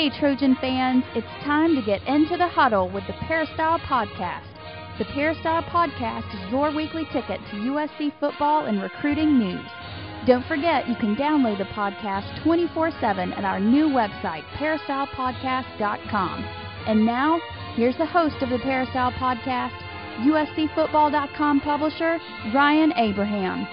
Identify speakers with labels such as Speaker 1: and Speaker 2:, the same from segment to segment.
Speaker 1: Hey, Trojan fans, it's time to get into the huddle with the Peristyle Podcast. The Peristyle Podcast is your weekly ticket to USC football and recruiting news. Don't forget, you can download the podcast 24/7 at our new website, peristylepodcast.com. And now, here's the host of the Peristyle Podcast, USCfootball.com publisher, Ryan Abraham.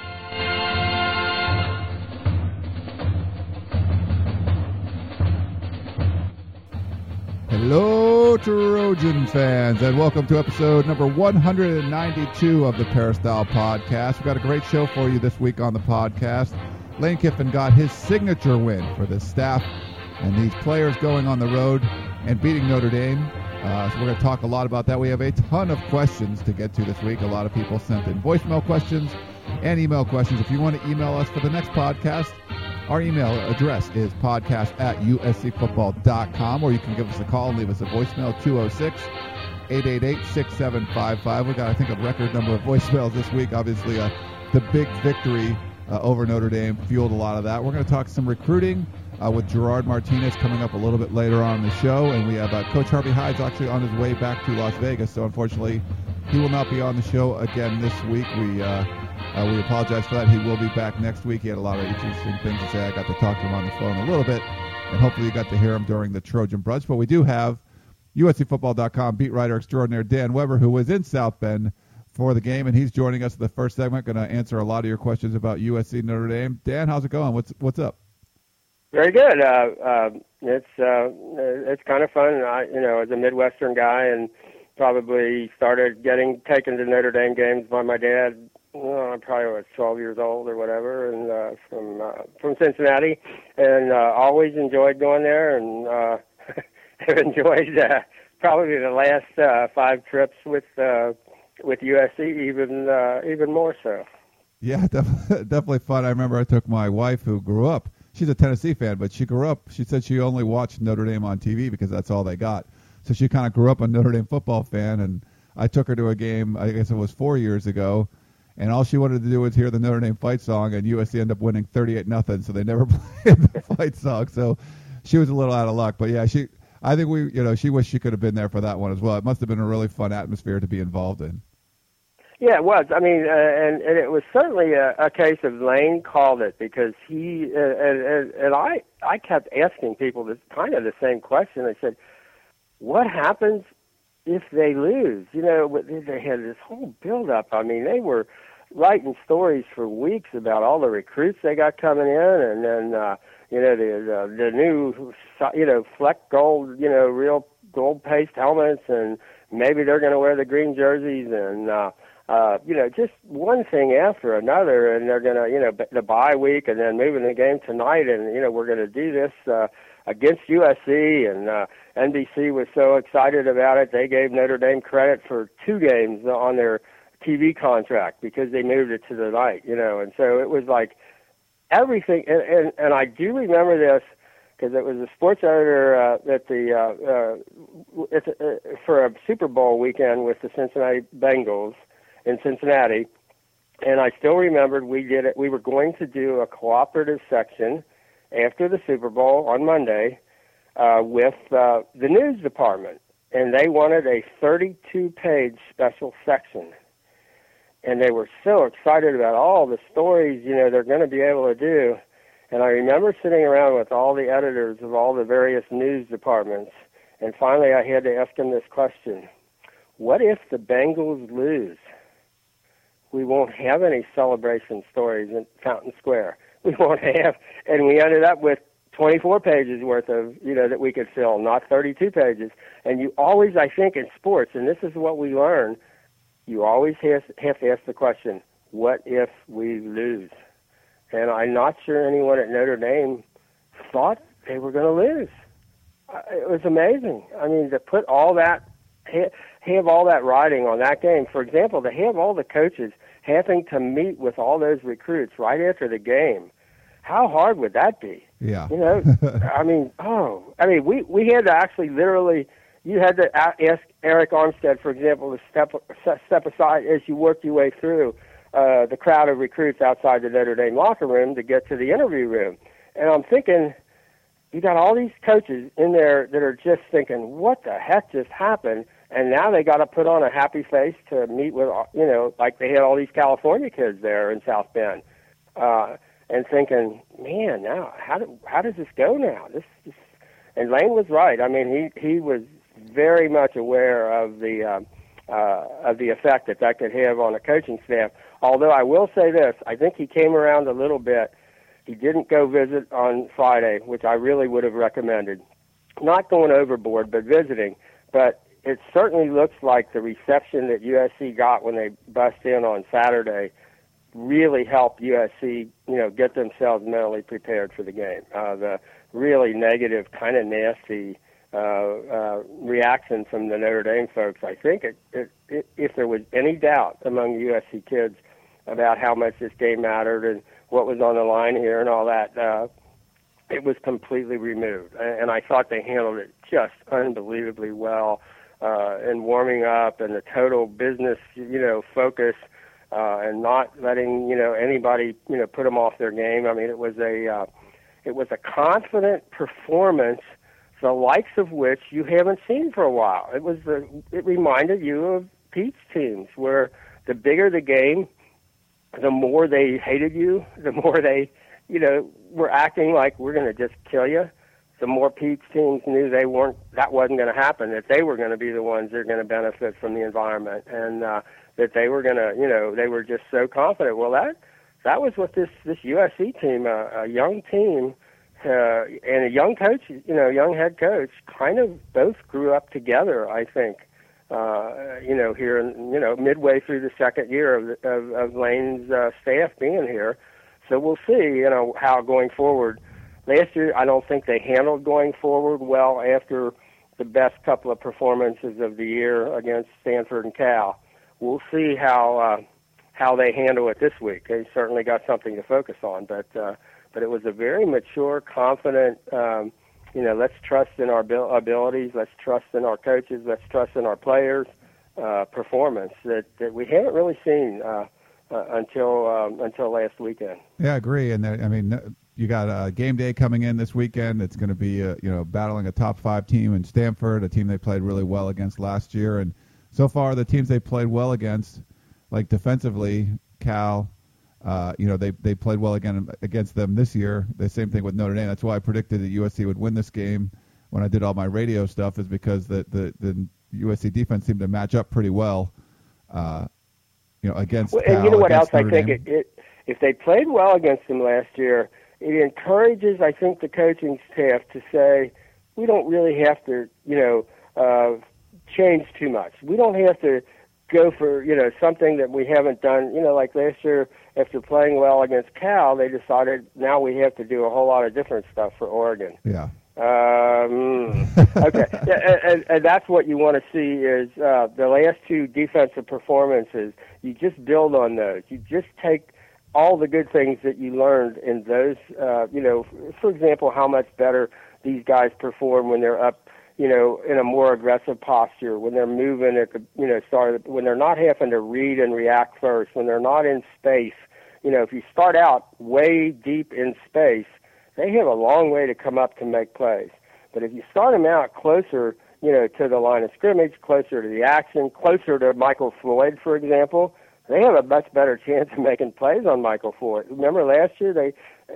Speaker 2: Hello, Trojan fans, and welcome to episode number 192 of the Peristyle Podcast. We've got a great show for you this week on the podcast. Lane Kiffin got his signature win for the staff and these players going on the road and beating Notre Dame. So we're going to talk a lot about that. We have a ton of questions to get to this week. A lot of people sent in voicemail questions and email questions. If you want to email us for the next podcast, our email address is podcast@uscfootball.com, or you can give us a call and leave us a voicemail, 206-888-6755. We got, I think, a record number of voicemails this week. Obviously, the big victory over Notre Dame fueled a lot of that. We're going to talk some recruiting with Gerard Martinez coming up a little bit later on in the show, and we have Coach Harvey Hyde's actually on his way back to Las Vegas, so unfortunately he will not be on the show again this week. We apologize for that. He will be back next week. He had a lot of interesting things to say. I got to talk to him on the phone a little bit, and hopefully you got to hear him during the Trojan Brunch. But we do have USCfootball.com beat writer extraordinaire Dan Weber, who was in South Bend for the game, and he's joining us in the first segment, going to answer a lot of your questions about USC Notre Dame. Dan, how's it going? What's up?
Speaker 3: Very good. It's kind of fun. As a Midwestern guy, and probably started getting taken to Notre Dame games by my dad. I probably was 12 years old or whatever, and from Cincinnati, and always enjoyed going there, and have enjoyed probably the last 5 trips with USC even more so.
Speaker 2: Yeah, definitely fun. I remember I took my wife, who grew up. She's a Tennessee fan, but she said she only watched Notre Dame on TV because that's all they got. So she kind of grew up a Notre Dame football fan, and I took her to a game, I guess it was 4 years ago, and all she wanted to do was hear the Notre Dame fight song, and USC ended up winning 38-0, so they never played the fight song. So she was a little out of luck. But yeah, she wished she could have been there for that one as well. It must have been a really fun atmosphere to be involved in.
Speaker 3: Yeah, it was. I mean, and it was certainly a case of Lane called it, because he and I kept asking people this kind of the same question. I said, what happens if they lose? They had this whole build-up. I mean, they were writing stories for weeks about all the recruits they got coming in, and then the new Fleck Gold, real gold paste helmets, and maybe they're going to wear the green jerseys, and just one thing after another, and they're going to the bye week, and then moving the game tonight, and we're going to do this against USC, and NBC was so excited about it. They gave Notre Dame credit for 2 games on their TV contract because they moved it to the night, and so it was like everything. And I do remember this because it was a sports editor for a Super Bowl weekend with the Cincinnati Bengals in Cincinnati, and I still remembered we did it. We were going to do a cooperative section after the Super Bowl on Monday with the news department, and they wanted a 32-page special section. And they were so excited about all the stories, they're going to be able to do. And I remember sitting around with all the editors of all the various news departments, and finally I had to ask them this question. What if the Bengals lose? We won't have any celebration stories in Fountain Square. We won't have, and we ended up with 24 pages worth of, that we could fill, not 32 pages. And you always, I think, in sports, and this is what we learn, you always have to ask the question, what if we lose? And I'm not sure anyone at Notre Dame thought they were going to lose. It was amazing. I mean, to put all that, have all that riding on that game. For example, to have all the coaches having to meet with all those recruits right after the game, how hard would that be?
Speaker 2: Yeah.
Speaker 3: We had to actually literally, you had to ask Eric Armstead, for example, to step aside as you worked your way through the crowd of recruits outside the Notre Dame locker room to get to the interview room. And I'm thinking, you got all these coaches in there that are just thinking, what the heck just happened? And now they got to put on a happy face to meet with, like they had all these California kids there in South Bend, and thinking, man, now how does this go now? And Lane was right. I mean, he was very much aware of the effect that could have on a coaching staff. Although I will say this, I think he came around a little bit. He didn't go visit on Friday, which I really would have recommended. Not going overboard, but visiting. But it certainly looks like the reception that USC got when they bust in on Saturday really helped USC, get themselves mentally prepared for the game. The really negative, kind of nasty reaction from the Notre Dame folks, I think if there was any doubt among USC kids about how much this game mattered and what was on the line here and all that, it was completely removed. And I thought they handled it just unbelievably well in warming up and the total business, focus, and not letting, anybody, put them off their game. I mean, it was a confident performance, the likes of which you haven't seen for a while. It reminded you of Pete's teams, where the bigger the game, the more they hated you, the more they, were acting like we're going to just kill you. The more Pete's teams knew that wasn't going to happen, that they were going to be the ones that are going to benefit from the environment, and that they were going to, they were just so confident. Well, that was what this USC team, a young team, and a young coach, young head coach, kind of both grew up together, I think. Here, midway through the second year of Lane's staff being here. So we'll see, how going forward. Last year, I don't think they handled going forward well after the best couple of performances of the year against Stanford and Cal. We'll see how they handle it this week. They certainly got something to focus on, but it was a very mature, confident. Let's trust in our abilities. Let's trust in our coaches. Let's trust in our players' performance that we haven't really seen until last weekend.
Speaker 2: Yeah, I agree. And you got game day coming in this weekend. It's going to be battling a top 5 team in Stanford, a team they played really well against last year. And so far, the teams they played well against, like defensively, Cal. They played well again against them this year. The same thing with Notre Dame. That's why I predicted that USC would win this game when I did all my radio stuff, is because the USC defense seemed to match up pretty well, against Cal.
Speaker 3: And you know what else
Speaker 2: Notre
Speaker 3: I think? If they played well against them last year, it encourages, I think, the coaching staff to say, we don't really have to, change too much. We don't have to go for, something that we haven't done. Like last year, after playing well against Cal, they decided now we have to do a whole lot of different stuff for Oregon.
Speaker 2: Yeah.
Speaker 3: Okay. And that's what you want to see is the last 2 defensive performances. You just build on those. You just take all the good things that you learned in those, for example, how much better these guys perform when they're up, in a more aggressive posture, when they're moving at the, start, when they're not having to read and react first, when they're not in space. If you start out way deep in space, they have a long way to come up to make plays. But if you start them out closer, to the line of scrimmage, closer to the action, closer to Michael Floyd, for example, they have a much better chance of making plays on Michael Floyd. Remember last year, they,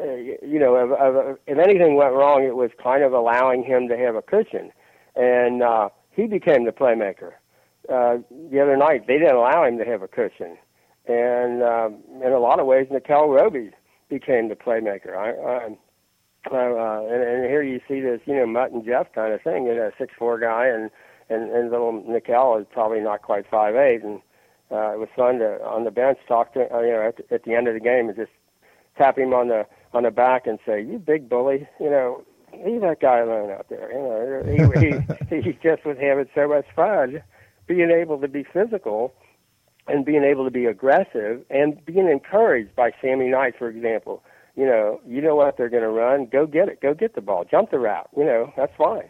Speaker 3: if anything went wrong, it was kind of allowing him to have a cushion. And he became the playmaker. The other night, they didn't allow him to have a cushion. And in a lot of ways, Nickel Roby became the playmaker. And here you see this, Mutt and Jeff kind of thing, a 6'4" guy, and little Nickel is probably not quite 5'8", and it was fun to, on the bench, talk to, at the end of the game and just tap him on the back and say, "You big bully, leave that guy alone out there." He just was having so much fun being able to be physical and being able to be aggressive and being encouraged by Sammy Knight, for example. You know what they're going to run. Go get it. Go get the ball. Jump the route. That's fine.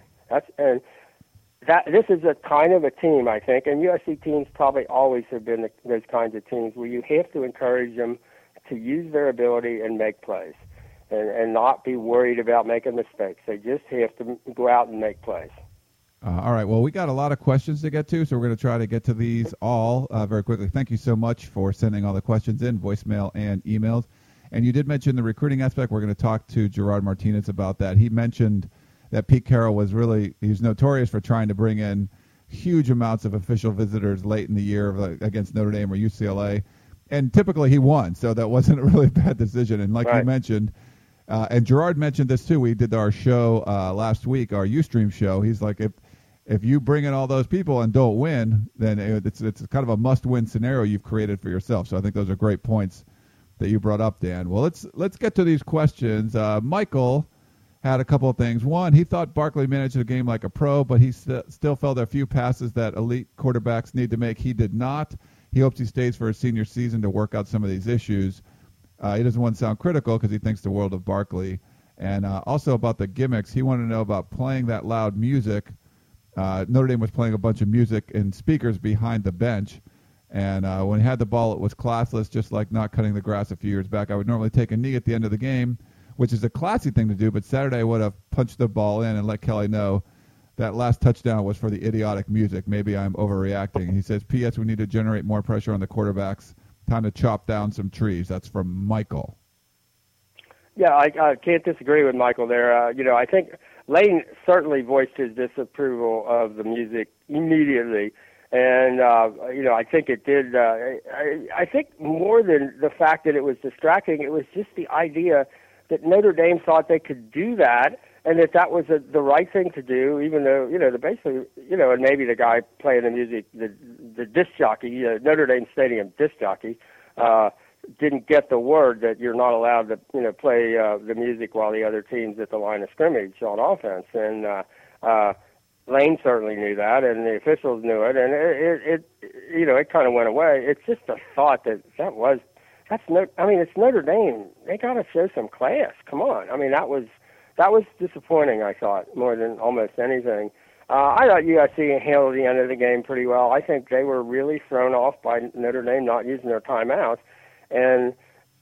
Speaker 3: This is a kind of a team, I think, and USC teams probably always have been those kinds of teams where you have to encourage them to use their ability and make plays. and not be worried about making mistakes. They just have to go out and make plays.
Speaker 2: All right. Well, we got a lot of questions to get to, so we're going to try to get to these all very quickly. Thank you so much for sending all the questions in, voicemail and emails. And you did mention the recruiting aspect. We're going to talk to Gerard Martinez about that. He mentioned that Pete Carroll was notorious for trying to bring in huge amounts of official visitors late in the year against Notre Dame or UCLA. And typically he won, so that wasn't a really bad decision. And like you mentioned, and Gerard mentioned this too. We did our show last week, our Ustream show. He's like, if you bring in all those people and don't win, then it's kind of a must-win scenario you've created for yourself. So I think those are great points that you brought up, Dan. Well, let's get to these questions. Michael had a couple of things. One, he thought Barkley managed the game like a pro, but he still felt there are a few passes that elite quarterbacks need to make. He did not. He hopes he stays for his senior season to work out some of these issues. He doesn't want to sound critical because he thinks the world of Barkley. And also about the gimmicks, he wanted to know about playing that loud music. Notre Dame was playing a bunch of music and speakers behind the bench. And when he had the ball, it was classless, just like not cutting the grass a few years back. I would normally take a knee at the end of the game, which is a classy thing to do, but Saturday I would have punched the ball in and let Kelly know that last touchdown was for the idiotic music. Maybe I'm overreacting. He says, P.S. we need to generate more pressure on the quarterbacks. Time to chop down some trees. That's from Michael.
Speaker 3: Yeah, I can't disagree with Michael there. I think Lane certainly voiced his disapproval of the music immediately. And, I think it did. I think more than the fact that it was distracting, it was just the idea that Notre Dame thought they could do that and that was the right thing to do, even though, and maybe the guy playing the music, the disc jockey, Notre Dame Stadium disc jockey, didn't get the word that you're not allowed to, play the music while the other team's at the line of scrimmage on offense. And Lane certainly knew that, and the officials knew it, and it kind of went away. It's just a thought it's Notre Dame. They got to show some class. Come on. I mean, that was disappointing, I thought, more than almost anything. I thought USC handled the end of the game pretty well. I think they were really thrown off by Notre Dame not using their timeouts. And,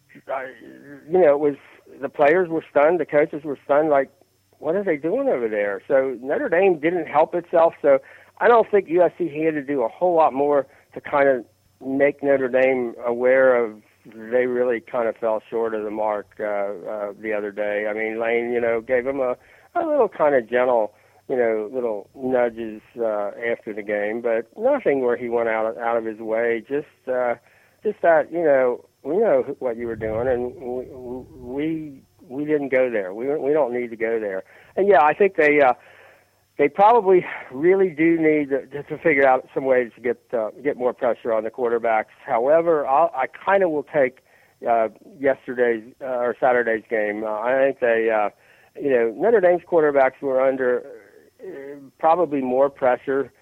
Speaker 3: it was the players were stunned, the coaches were stunned, like, what are they doing over there? So Notre Dame didn't help itself. So I don't think USC had to do a whole lot more to kind of make Notre Dame aware of they really kind of fell short of the mark the other day. I mean, Lane, gave them a little kind of gentle, little nudges after the game, but nothing where he went out of his way. Just that, we know what you were doing, and we didn't go there. We don't need to go there. And yeah, I think they probably really do need to figure out some ways to get more pressure on the quarterbacks. However, I kind of will take yesterday's or Saturday's game. I think Notre Dame's quarterbacks were under probably more pressure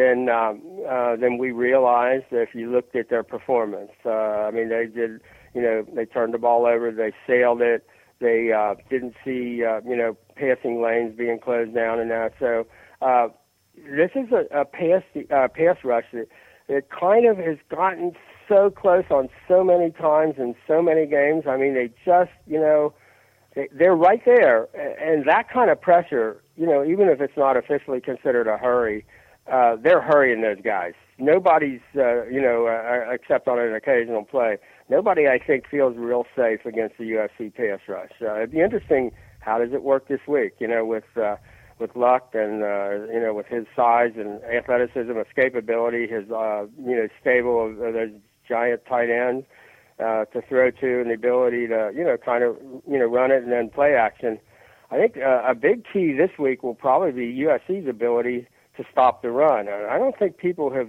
Speaker 3: than we realized if you looked at their performance. They did, they turned the ball over, they sailed it, they didn't see, passing lanes being closed down and that. So this is a pass rush that kind of has gotten so close on so many times in so many games. I mean, they just, they're right there. And that kind of pressure, even if it's not officially considered a hurry, they're hurrying those guys. Nobody's, except on an occasional play, nobody, I think, feels real safe against the USC pass rush. It'd be interesting, how does it work this week, with Luck and, with his size and athleticism, escapability, his, stable of those giant tight ends to throw to, and the ability to, run it and then play action. I think a big key this week will probably be USC's ability to stop the run. I don't think people have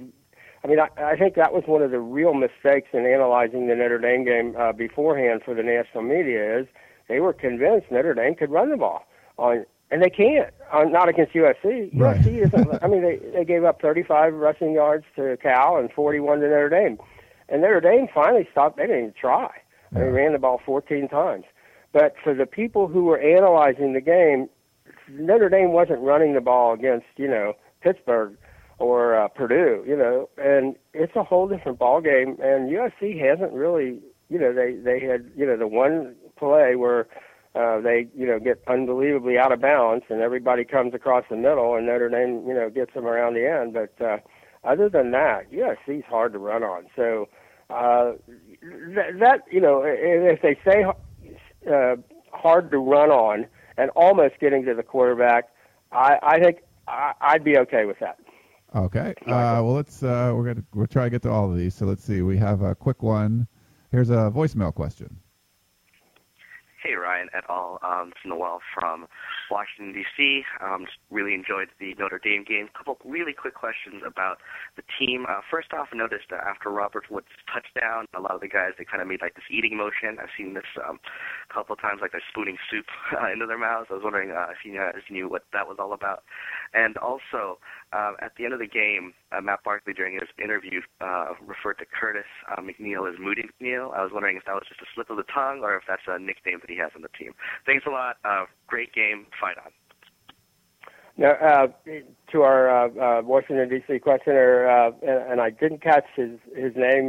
Speaker 3: I think that was one of the real mistakes in analyzing the Notre Dame game beforehand for the national media is they were convinced Notre Dame could run the ball and they can't. Not against USC.
Speaker 2: Right.
Speaker 3: USC isn't. They gave up 35 rushing yards to Cal and 41 to Notre Dame, and Notre Dame finally stopped. They didn't even try. Yeah. They ran the ball 14 times. But for the people who were analyzing the game, Notre Dame wasn't running the ball against, Pittsburgh or Purdue, and it's a whole different ball game. And USC hasn't really, they had, the one play where they get unbelievably out of balance, and everybody comes across the middle, and Notre Dame gets them around the end. But other than that, USC's hard to run on. So that if they say hard to run on and almost getting to the quarterback, I think I'd be okay with that.
Speaker 2: Okay. Well, let's we'll try to get to all of these. So let's see. We have a quick one. Here's a voicemail question.
Speaker 4: Hey, Ryan et al. It's Noel from Washington, D.C. Just really enjoyed the Notre Dame game. A couple really quick questions about the team. First off, I noticed that after Robert Woods' touchdown, a lot of the guys, they kind of made like this eating motion. I've seen this a couple of times, like they're spooning soup into their mouths. I was wondering if you knew what that was all about. And also, at the end of the game, Matt Barkley, during his interview, referred to Curtis McNeil as Moody McNeil. I was wondering if that was just a slip of the tongue or if that's a nickname that he has on the team. Thanks a lot. Great game. Fight on.
Speaker 3: Now, to our Washington, D.C. questioner, and I didn't catch his name,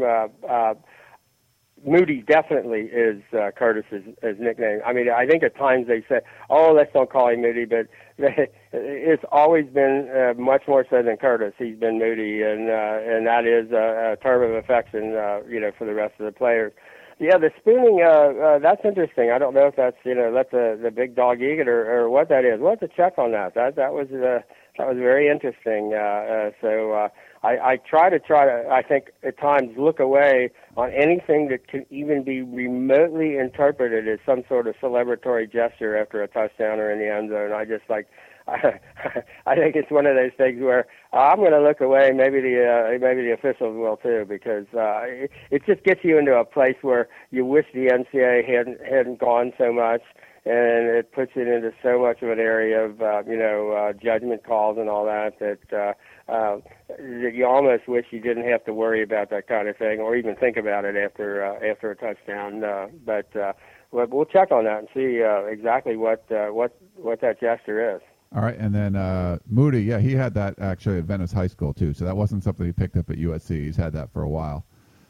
Speaker 3: Moody definitely is Curtis's nickname. I mean, I think at times they say, "Oh, let's don't call him Moody," but it's always been much more so than Curtis. He's been Moody, and that is a term of affection, for the rest of the players. Yeah, the spooning, that's interesting. I don't know if that's let the big dog eat it or what that is. We'll have to check on that. That was very interesting. So I try to I think at times look away on anything that can even be remotely interpreted as some sort of celebratory gesture after a touchdown or in the end zone. I just I think it's one of those things where I'm going to look away. Maybe the officials will too, because it just gets you into a place where you wish the NCAA hadn't gone so much, and it puts it into so much of an area of judgment calls and all that that you almost wish you didn't have to worry about that kind of thing or even think about it after a touchdown. But we'll check on that and see exactly what that gesture is.
Speaker 2: All right, and then Moody, yeah, he had that actually at Venice High School too, so that wasn't something he picked up at USC. He's had that for a while.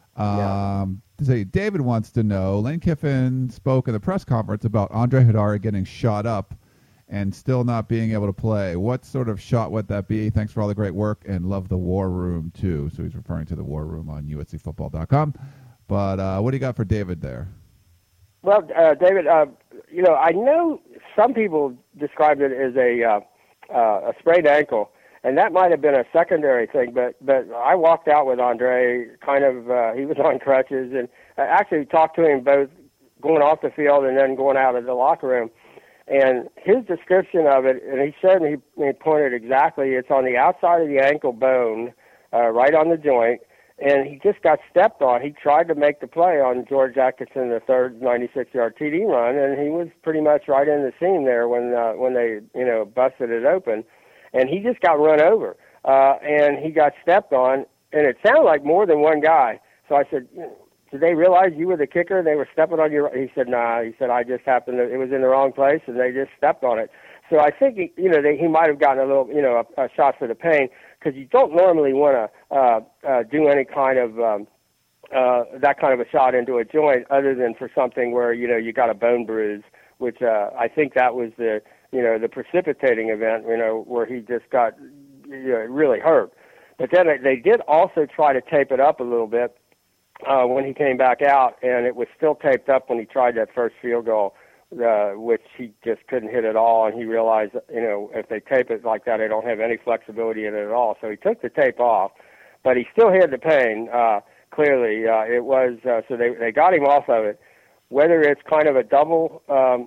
Speaker 2: David wants to know, Lane Kiffin spoke at the press conference about Andre Hidari getting shot up and still not being able to play. What sort of shot would that be? Thanks for all the great work and love the War Room too. So he's referring to the War Room on USCfootball.com. But what do you got for David there?
Speaker 3: Well, David, I know some people described it as a sprained ankle, and that might have been a secondary thing. But I walked out with Andre, he was on crutches, and I actually talked to him both going off the field and then going out of the locker room. And his description of it, and he showed me, he pointed exactly, it's on the outside of the ankle bone, right on the joint. And he just got stepped on. He tried to make the play on George Atkinson III's 96-yard TD run, and he was pretty much right in the seam there when they busted it open, and he just got run over, and he got stepped on, and it sounded like more than one guy. So I said, did they realize you were the kicker? They were stepping on you. He said, nah. He said, I just happened to. It was in the wrong place, and they just stepped on it. So I think he might have gotten a little a shot for the pain, because you don't normally want to do any kind of that kind of a shot into a joint other than for something where you got a bone bruise, which I think that was the precipitating event where he just got really hurt. But then they did also try to tape it up a little bit when he came back out, and it was still taped up when he tried that first field goal, which he just couldn't hit at all, and he realized, if they tape it like that, they don't have any flexibility in it at all. So he took the tape off, but he still had the pain. Clearly, it was so they got him off of it. Whether it's kind of a double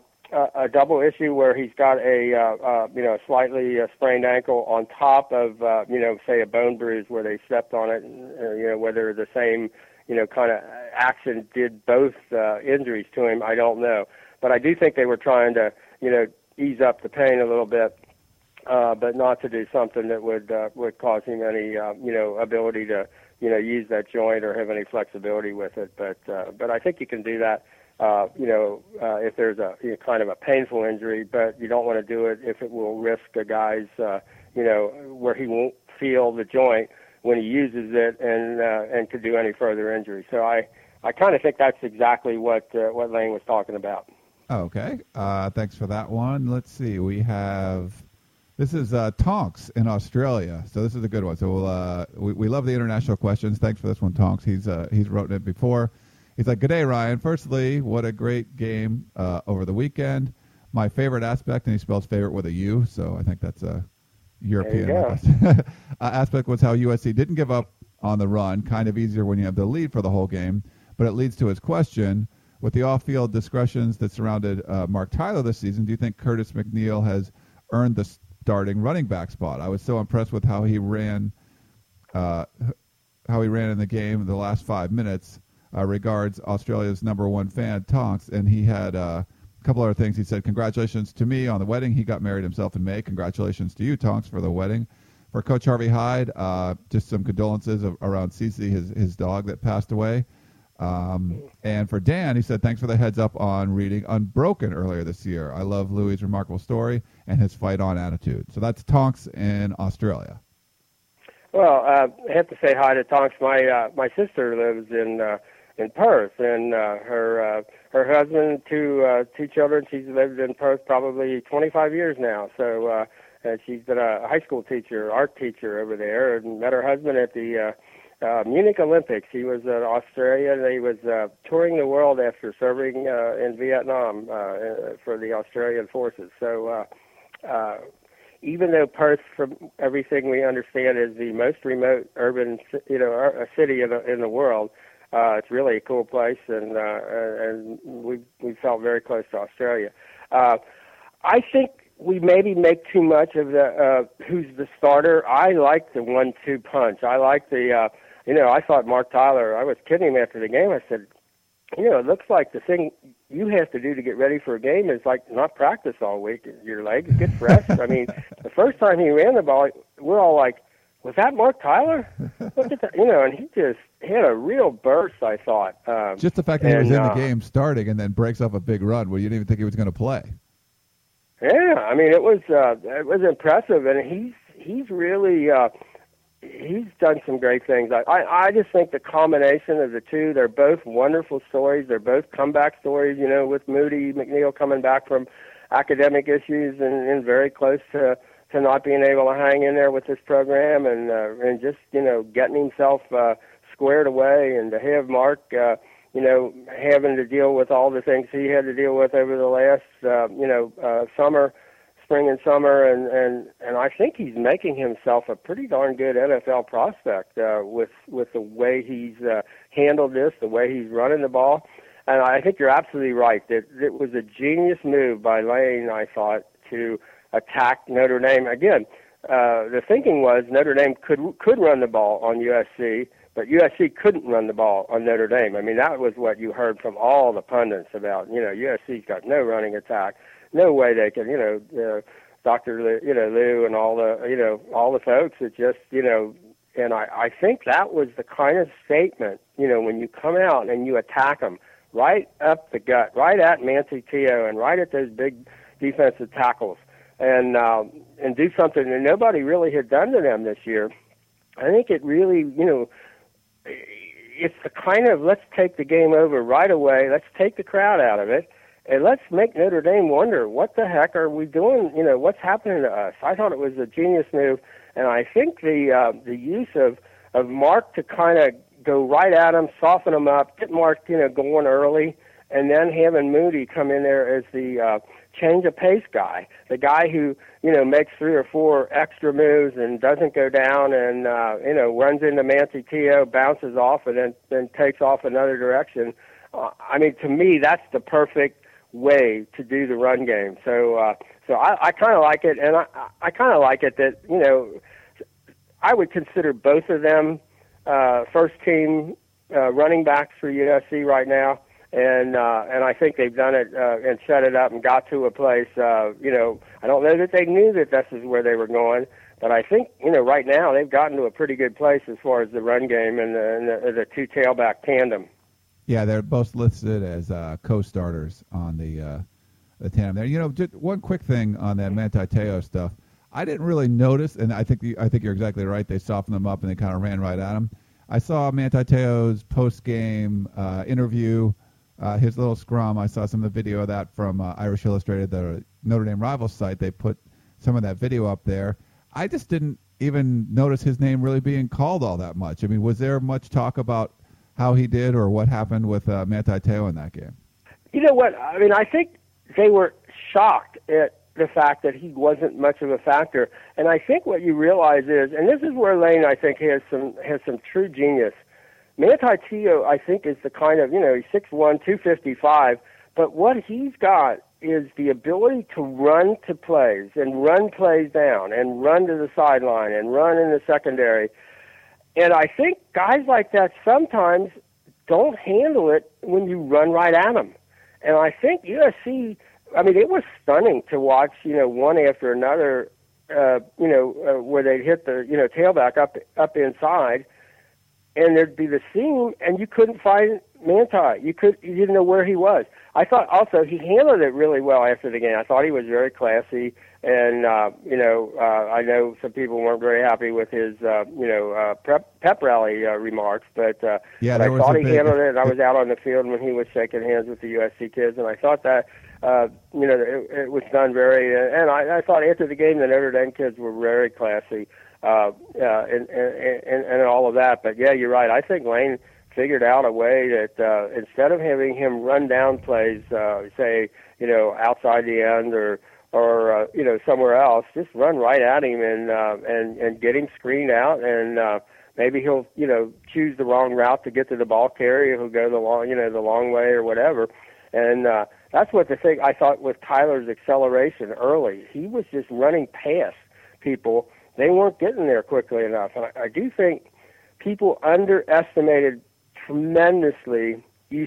Speaker 3: issue where he's got a slightly sprained ankle on top of say a bone bruise where they stepped on it, whether the same kind of action did both injuries to him, I don't know. But I do think they were trying to, ease up the pain a little bit, but not to do something that would cause him any, ability to, use that joint or have any flexibility with it. But I think you can do that, if there's a kind of a painful injury, but you don't want to do it if it will risk a guy's, where he won't feel the joint when he uses it and could do any further injury. So I kind of think that's exactly what Lane was talking about.
Speaker 2: Okay. Thanks for that one. Let's see. This is Tonks in Australia. So this is a good one. So we love the international questions. Thanks for this one, Tonks. He's written it before. He's like, "Good day, Ryan. Firstly, what a great game over the weekend. My favorite aspect," and he spells favorite with a U, so I think that's a European aspect, was how USC didn't give up on the run. Kind of easier when you have the lead for the whole game. But it leads to his question. With the off-field discussions that surrounded Mark Tyler this season, do you think Curtis McNeil has earned the starting running back spot? I was so impressed with how he ran in the game in the last 5 minutes. Regards, Australia's #1 fan, Tonks, and he had a couple other things. He said, "Congratulations to me on the wedding. He got married himself in May. Congratulations to you, Tonks, for the wedding." For Coach Harvey Hyde, just some condolences around Cece, his dog that passed away. And for Dan, he said, "Thanks for the heads up on reading Unbroken earlier this year. I love Louis' remarkable story and his fight-on attitude." So that's Tonks in Australia.
Speaker 3: Well, I have to say hi to Tonks. My sister lives in Perth, and her husband, two children. She's lived in Perth probably 25 years now. So she's been a high school teacher, art teacher over there, and met her husband at the Munich Olympics. He was in Australia, and he was touring the world after serving in Vietnam for the Australian forces. So even though Perth, from everything we understand, is the most remote urban, city in the world, it's really a cool place, and we felt very close to Australia. I think we maybe make too much of the who's the starter. I like the 1-2 punch. I like the I thought Mark Tyler, I was kidding him after the game. I said, it looks like the thing you have to do to get ready for a game is like not practice all week. Your legs get fresh. I mean, the first time he ran the ball, we're all like, was that Mark Tyler? Look at that, and he just had a real burst, I thought.
Speaker 2: Just the fact that he was in the game starting and then breaks off a big run where you didn't even think he was going to play.
Speaker 3: Yeah, I mean, it was impressive, and he's really he's done some great things. I just think the combination of the two, they're both wonderful stories. They're both comeback stories, with Moody McNeil coming back from academic issues and very close to not being able to hang in there with this program and just, getting himself squared away, and to have Mark, having to deal with all the things he had to deal with over the last, spring and summer, and I think he's making himself a pretty darn good NFL prospect with the way he's handled this, the way he's running the ball. And I think you're absolutely right that it was a genius move by Lane, I thought, to attack Notre Dame. Again, the thinking was Notre Dame could run the ball on USC, but USC couldn't run the ball on Notre Dame. I mean, that was what you heard from all the pundits about, USC's got no running attack. No way they can, Dr. Lou and all the folks that just, and I think that was the kind of statement, when you come out and you attack them right up the gut, right at Manti Te'o and right at those big defensive tackles, and do something that nobody really had done to them this year. I think it really, it's the kind of let's take the game over right away, let's take the crowd out of it, and let's make Notre Dame wonder, what the heck are we doing? What's happening to us? I thought it was a genius move, and I think the use of Mark to kind of go right at him, soften him up, get Mark, going early, and then having Moody come in there as the change of pace guy, the guy who, makes 3 or 4 extra moves and doesn't go down and, runs into Manti Te'o, bounces off, and then takes off another direction. To me, that's the perfect way to do the run game. So I kind of like it, and I kind of like it that, I would consider both of them first team running backs for USC right now, and I think they've done it and set it up and got to a place. I don't know that they knew that this is where they were going, but I think right now they've gotten to a pretty good place as far as the run game and the two tailback tandem.
Speaker 2: Yeah, they're both listed as co-starters on the tandem there. Just one quick thing on that Manti Te'o stuff. I didn't really notice, and I think you're exactly right. They softened them up and they kind of ran right at him. I saw Manti Te'o's post-game interview his little scrum. I saw some of the video of that from Irish Illustrated, the Notre Dame Rivals site. They put some of that video up there. I just didn't even notice his name really being called all that much. I mean, was there much talk about how he did or what happened with Manti Te'o in that game?
Speaker 3: You know what? I mean, I think they were shocked at the fact that he wasn't much of a factor. And I think what you realize is, and this is where Lane, I think, has some true genius. Manti Te'o, I think, is the kind of, he's 6'1", 255, but what he's got is the ability to run to plays and run plays down and run to the sideline and run in the secondary. And I think guys like that sometimes don't handle it when you run right at them. And I think USC, I mean, it was stunning to watch, one after another, where they'd hit the, tailback up inside, and there'd be the seam, and you couldn't find Manti. You didn't know where he was. I thought also he handled it really well after the game. I thought he was very classy, and I know some people weren't very happy with his pep rally remarks, but I thought he handled it. And I was out on the field when he was shaking hands with the USC kids, and I thought that it was done very. And I thought after the game the Notre Dame kids were very classy, and all of that. But yeah, you're right. I think Lane figured out a way that instead of having him run down plays, say, outside the end or somewhere else, just run right at him and get him screened out, and maybe he'll choose the wrong route to get to the ball carrier, who'll go the long way or whatever. And that's what the thing I thought with Tyler's acceleration early. He was just running past people. They weren't getting there quickly enough. And I do think people underestimated tremendously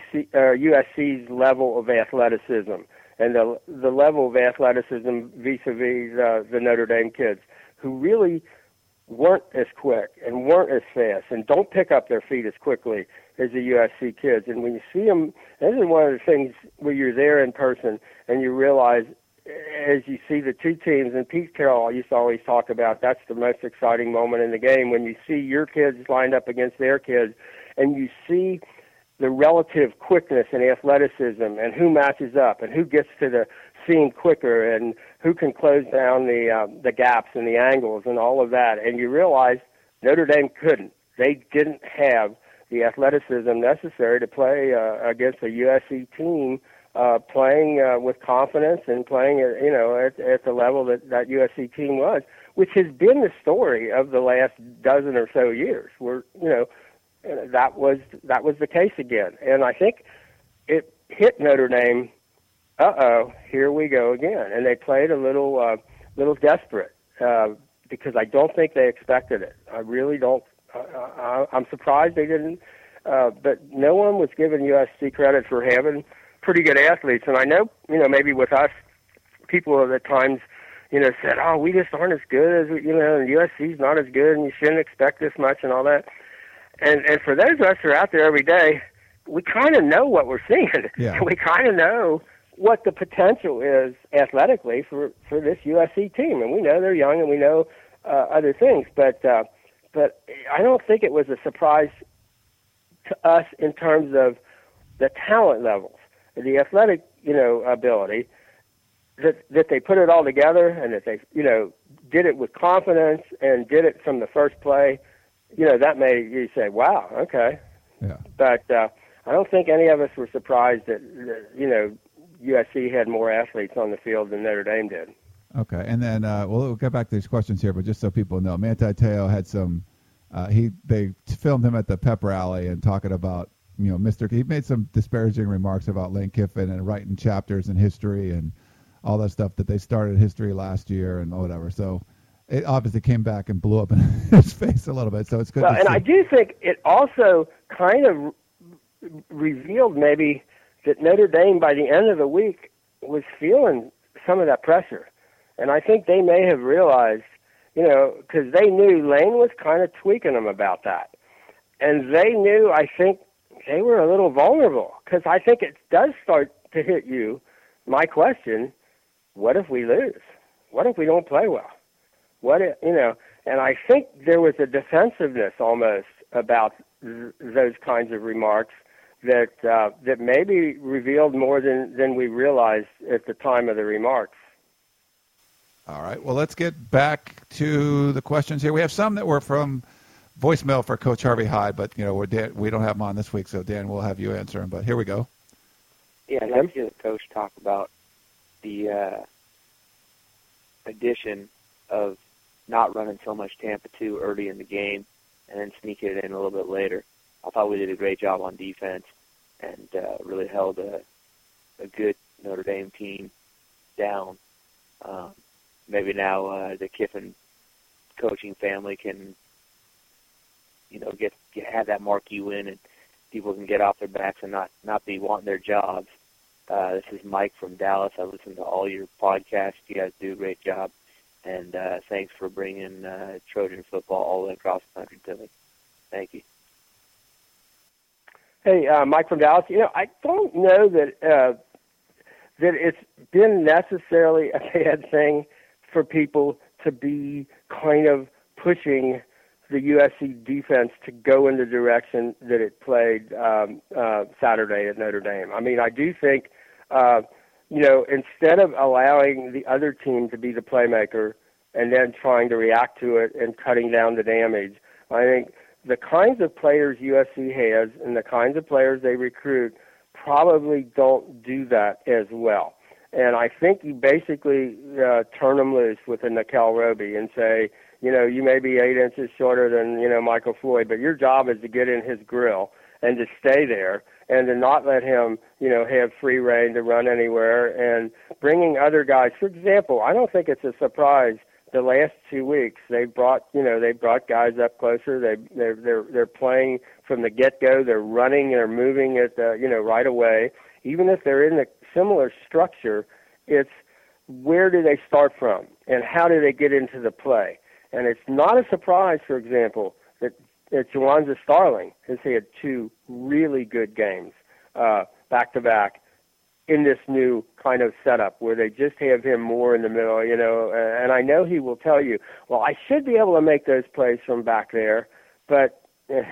Speaker 3: USC's level of athleticism and the level of athleticism vis-a-vis the Notre Dame kids, who really weren't as quick and weren't as fast and don't pick up their feet as quickly as the USC kids. And when you see them, this is one of the things where you're there in person and you realize, as you see the two teams, and Pete Carroll used to always talk about, that's the most exciting moment in the game, when you see your kids lined up against their kids and you see the relative quickness and athleticism and who matches up and who gets to the seam quicker and who can close down the gaps and the angles and all of that. And you realize Notre Dame couldn't. They didn't have the athleticism necessary to play against a USC team playing with confidence and playing at the level that USC team was, which has been the story of the last dozen or so years, where that was the case again. And I think it hit Notre Dame. Here we go again. And they played a little desperate because I don't think they expected it. I really don't. I'm surprised they didn't. But no one was giving USC credit for having pretty good athletes. And I know, maybe with us, people at times, said, oh, we just aren't as good as, and USC's not as good and you shouldn't expect this much and all that. And for those of us who are out there every day, we kind of know what we're seeing.
Speaker 2: Yeah.
Speaker 3: We kind of know what the potential is athletically for this USC team. And we know they're young and we know other things. But I don't think it was a surprise to us in terms of the talent levels, the athletic, ability, that they put it all together and that they, did it with confidence and did it from the first play. That made you say, wow, okay.
Speaker 2: Yeah.
Speaker 3: But I don't think any of us were surprised that, USC had more athletes on the field than Notre Dame did.
Speaker 2: Okay, and then we'll get back to these questions here, but just so people know, Manti Te'o had some. They filmed him at the pep rally and talking about he made some disparaging remarks about Lane Kiffin and writing chapters in history and all that stuff that they started history last year and whatever. So it obviously came back and blew up in his face a little bit. So it's good.
Speaker 3: Well, and I do think it also kind of revealed maybe that Notre Dame by the end of the week was feeling some of that pressure. And I think they may have realized, because they knew Lane was kind of tweaking them about that. And they knew, I think, they were a little vulnerable, because I think it does start to hit you. My question, what if we lose? What if we don't play well? And I think there was a defensiveness almost about those kinds of remarks that maybe revealed more than we realized at the time of the remarks.
Speaker 2: All right. Well, let's get back to the questions here. We have some that were from voicemail for Coach Harvey Hyde, but we don't have them on this week, so Dan, we'll have you answer them. But here we go.
Speaker 5: Yeah, I'd like to hear the coach talk about the addition of not running so much Tampa 2 early in the game and then sneaking it in a little bit later. I thought we did a great job on defense and really held a good Notre Dame team down. Maybe now the Kiffin coaching family can, have that marquee win and people can get off their backs and not be wanting their jobs. This is Mike from Dallas. I listen to all your podcasts. You guys do a great job. And thanks for bringing Trojan football all the way across the country to me. Thank you.
Speaker 3: Hey, Mike from Dallas. I don't know that it's been necessarily a bad thing for people to be kind of pushing the USC defense to go in the direction that it played Saturday at Notre Dame. I mean, I do think, instead of allowing the other team to be the playmaker and then trying to react to it and cutting down the damage, I think the kinds of players USC has and the kinds of players they recruit probably don't do that as well. And I think you basically turn them loose with a Nickel Roby and say, you may be 8 inches shorter than, Michael Floyd, but your job is to get in his grill and to stay there and to not let him, have free reign to run anywhere, and bringing other guys. For example, I don't think it's a surprise the last 2 weeks they brought guys up closer. They're playing from the get-go. They're running, they're moving at right away. Even if they're in the similar structure, it's where do they start from and how do they get into the play? And it's not a surprise, for example, that Jawanza Starling has had 2 really good games back-to-back in this new kind of setup where they just have him more in the middle, and I know he will tell you, well, I should be able to make those plays from back there, but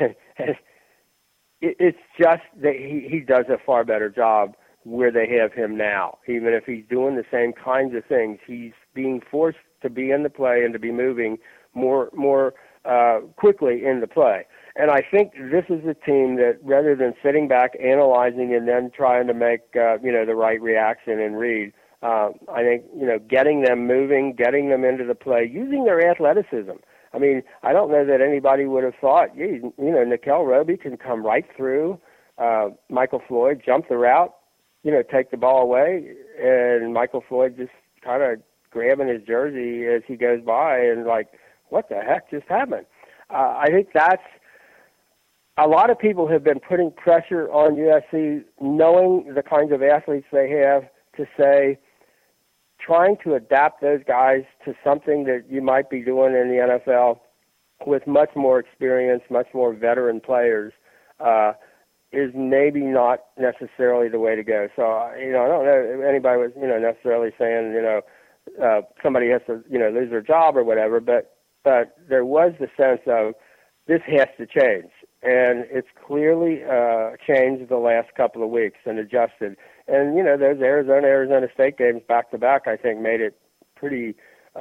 Speaker 3: it's just that he does a far better job where they have him now. Even if he's doing the same kinds of things, he's being forced to be in the play and to be moving more quickly in the play. And I think this is a team that, rather than sitting back, analyzing, and then trying to make the right reaction and read, I think getting them moving, getting them into the play, using their athleticism. I mean, I don't know that anybody would have thought, Nickel Roby can come right through Michael Floyd, jump the route, take the ball away, and Michael Floyd just kind of grabbing his jersey as he goes by and like, what the heck just happened? I think that's a lot of people have been putting pressure on USC, knowing the kinds of athletes they have, to say, trying to adapt those guys to something that you might be doing in the NFL with much more experience, much more veteran players, is maybe not necessarily the way to go. So, I don't know if anybody was, necessarily saying, somebody has to, lose their job or whatever, but there was the sense of this has to change. And it's clearly changed the last couple of weeks and adjusted. And, those Arizona State games back-to-back, I think, made it pretty,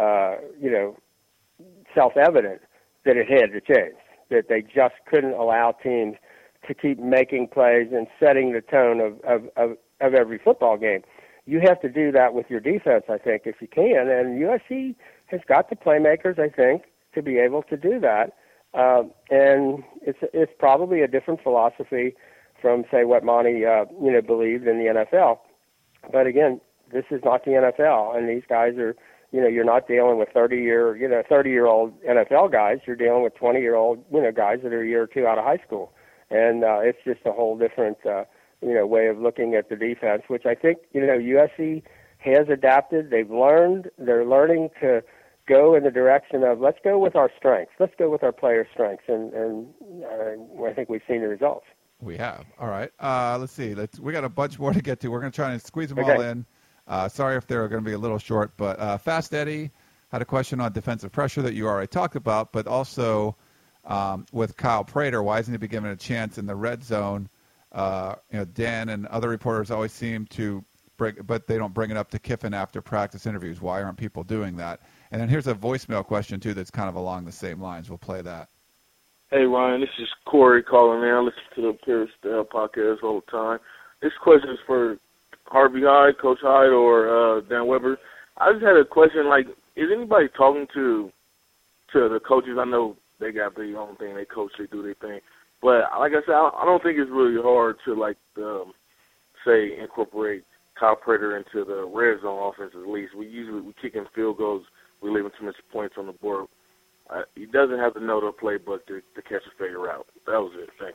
Speaker 3: self-evident that it had to change, that they just couldn't allow teams to keep making plays and setting the tone of every football game. You have to do that with your defense, I think, if you can. And USC has got the playmakers, I think, to be able to do that. And it's probably a different philosophy from, say, what Monty, believed in the NFL. But again, this is not the NFL, and these guys are, you're not dealing with 30-year-old NFL guys. You're dealing with 20-year-old, guys that are a year or two out of high school. And it's just a whole different, way of looking at the defense, which I think, USC has adapted. They've learned. They're learning to go in the direction of let's go with our strengths. Let's go with our player strengths, and I think we've seen the results.
Speaker 2: We have. All right. Let's see. We got a bunch more to get to. We're going to try and squeeze them all in. Sorry if they're going to be a little short, but Fast Eddie had a question on defensive pressure that you already talked about, but also with Kyle Prater, why isn't he be given a chance in the red zone? Dan and other reporters always seem to but they don't bring it up to Kiffin after practice interviews. Why aren't people doing that? And then here's a voicemail question, too, that's kind of along the same lines. We'll play that.
Speaker 6: Hey, Ryan, this is Corey calling in. I listen to the Peristyle podcast all the time. This question is for Harvey Hyde, Coach Hyde, or Dan Weber. I just had a question, like, is anybody talking to the coaches? I know they got their own thing. They coach, they do their thing. But, like I said, I don't think it's really hard to, like, say, incorporate Kyle Prater into the red zone offense at least. We kick in field goals. We leave him too many points on the board. He doesn't have to know the playbook to catch a figure out. That was it. Thanks.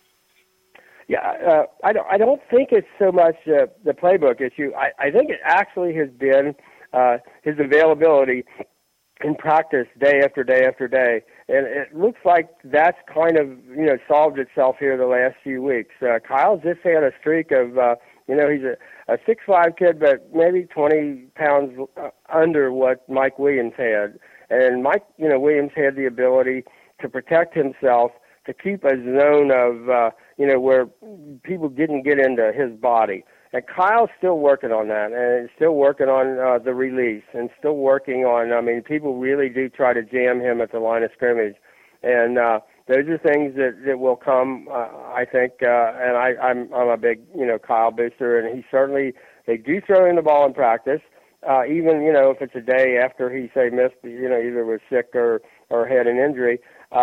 Speaker 3: Yeah, I don't think it's so much the playbook issue. I think it actually has been his availability in practice day after day after day. And it looks like that's kind of, solved itself here the last few weeks. Kyle's just had a streak of, he's a 6'5" kid, but maybe 20 pounds under what Mike Williams had. And Mike, Williams had the ability to protect himself, to keep a zone of, where people didn't get into his body. And Kyle's still working on that, and still working on the release, and still working on, people really do try to jam him at the line of scrimmage. And those are things that will come, I think, and I'm a big, Kyle booster, and they do throw in the ball in practice, even, if it's a day after he, say, missed, either was sick or had an injury,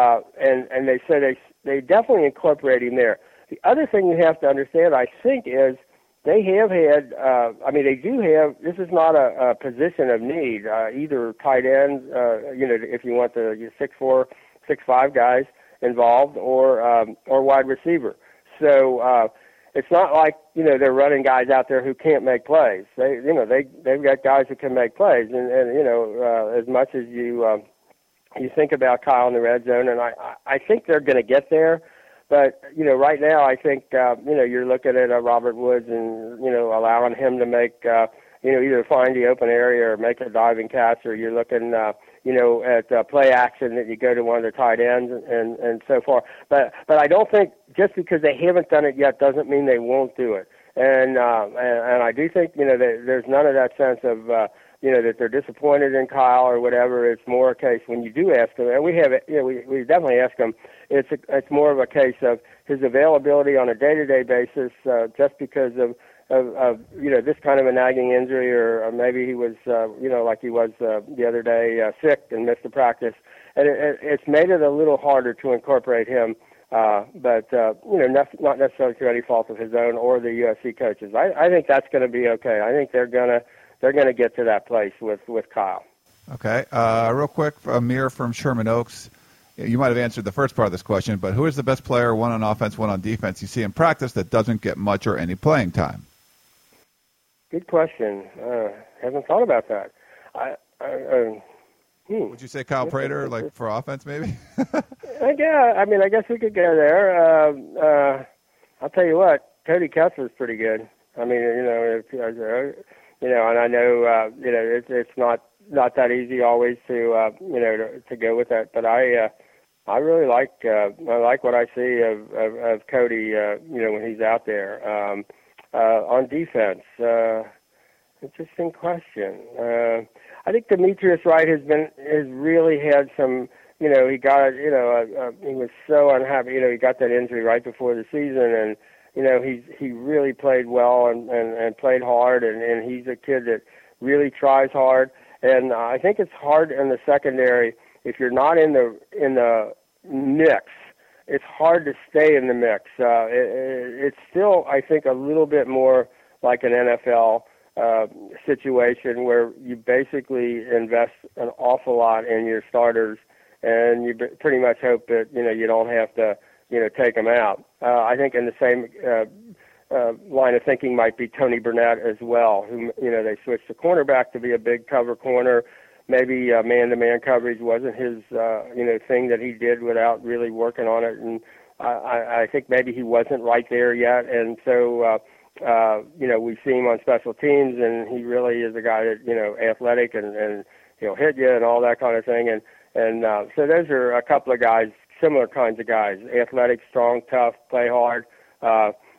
Speaker 3: and they say they definitely incorporate him there. The other thing you have to understand, I think, is they have had, they do have, this is not a position of need, either tight end, if you want the 6'4", 6'5" guys involved, or wide receiver. So it's not like, they're running guys out there who can't make plays. They've got guys who can make plays, and as much as you think about Kyle in the red zone, and I think they're going to get there. But, right now I think, you're looking at Robert Woods and, allowing him to make, either find the open area or make a diving catch, or you're looking, at play action that you go to one of the tight ends and so forth. But I don't think just because they haven't done it yet doesn't mean they won't do it. And I do think, that there's none of that sense of, that they're disappointed in Kyle or whatever. It's more a case when you do ask them, and we have, we definitely ask them. It's more of a case of his availability on a day-to-day basis, just because of this kind of a nagging injury, or maybe he was like he was the other day, sick and missed the practice, and it's made it a little harder to incorporate him. But not necessarily through any fault of his own or the USC coaches. I think that's going to be okay. I think they're gonna get to that place with Kyle.
Speaker 2: Okay. Real quick, Amir from Sherman Oaks. You might have answered the first part of this question, but who is the best player, one on offense, one on defense, you see in practice that doesn't get much or any playing time?
Speaker 3: Good question. Haven't thought about that.
Speaker 2: Would you say Kyle Prater, like for offense, maybe?
Speaker 3: Yeah, I guess we could go there. I'll tell you what, Cody Kessler's pretty good. And I know, it's not that easy always to go with that, but I really like what I see of Cody, when he's out there. On defense, interesting question. I think Demetrius Wright has really had some, he got, he was so unhappy, he got that injury right before the season, and, he really played well and played hard, and he's a kid that really tries hard. And I think it's hard in the secondary if you're not in the mix. It's hard to stay in the mix. It's still, I think, a little bit more like an NFL situation where you basically invest an awful lot in your starters, and you pretty much hope that you don't have to take them out. I think in the same line of thinking might be Tony Burnett as well, who they switched the cornerback to be a big cover corner. Maybe man-to-man coverage wasn't his thing that he did without really working on it, and I think maybe he wasn't right there yet, and so we see him on special teams, and he really is a guy that athletic and he'll hit you and all that kind of thing, and so those are a couple of guys, similar kinds of guys, athletic, strong, tough, play hard.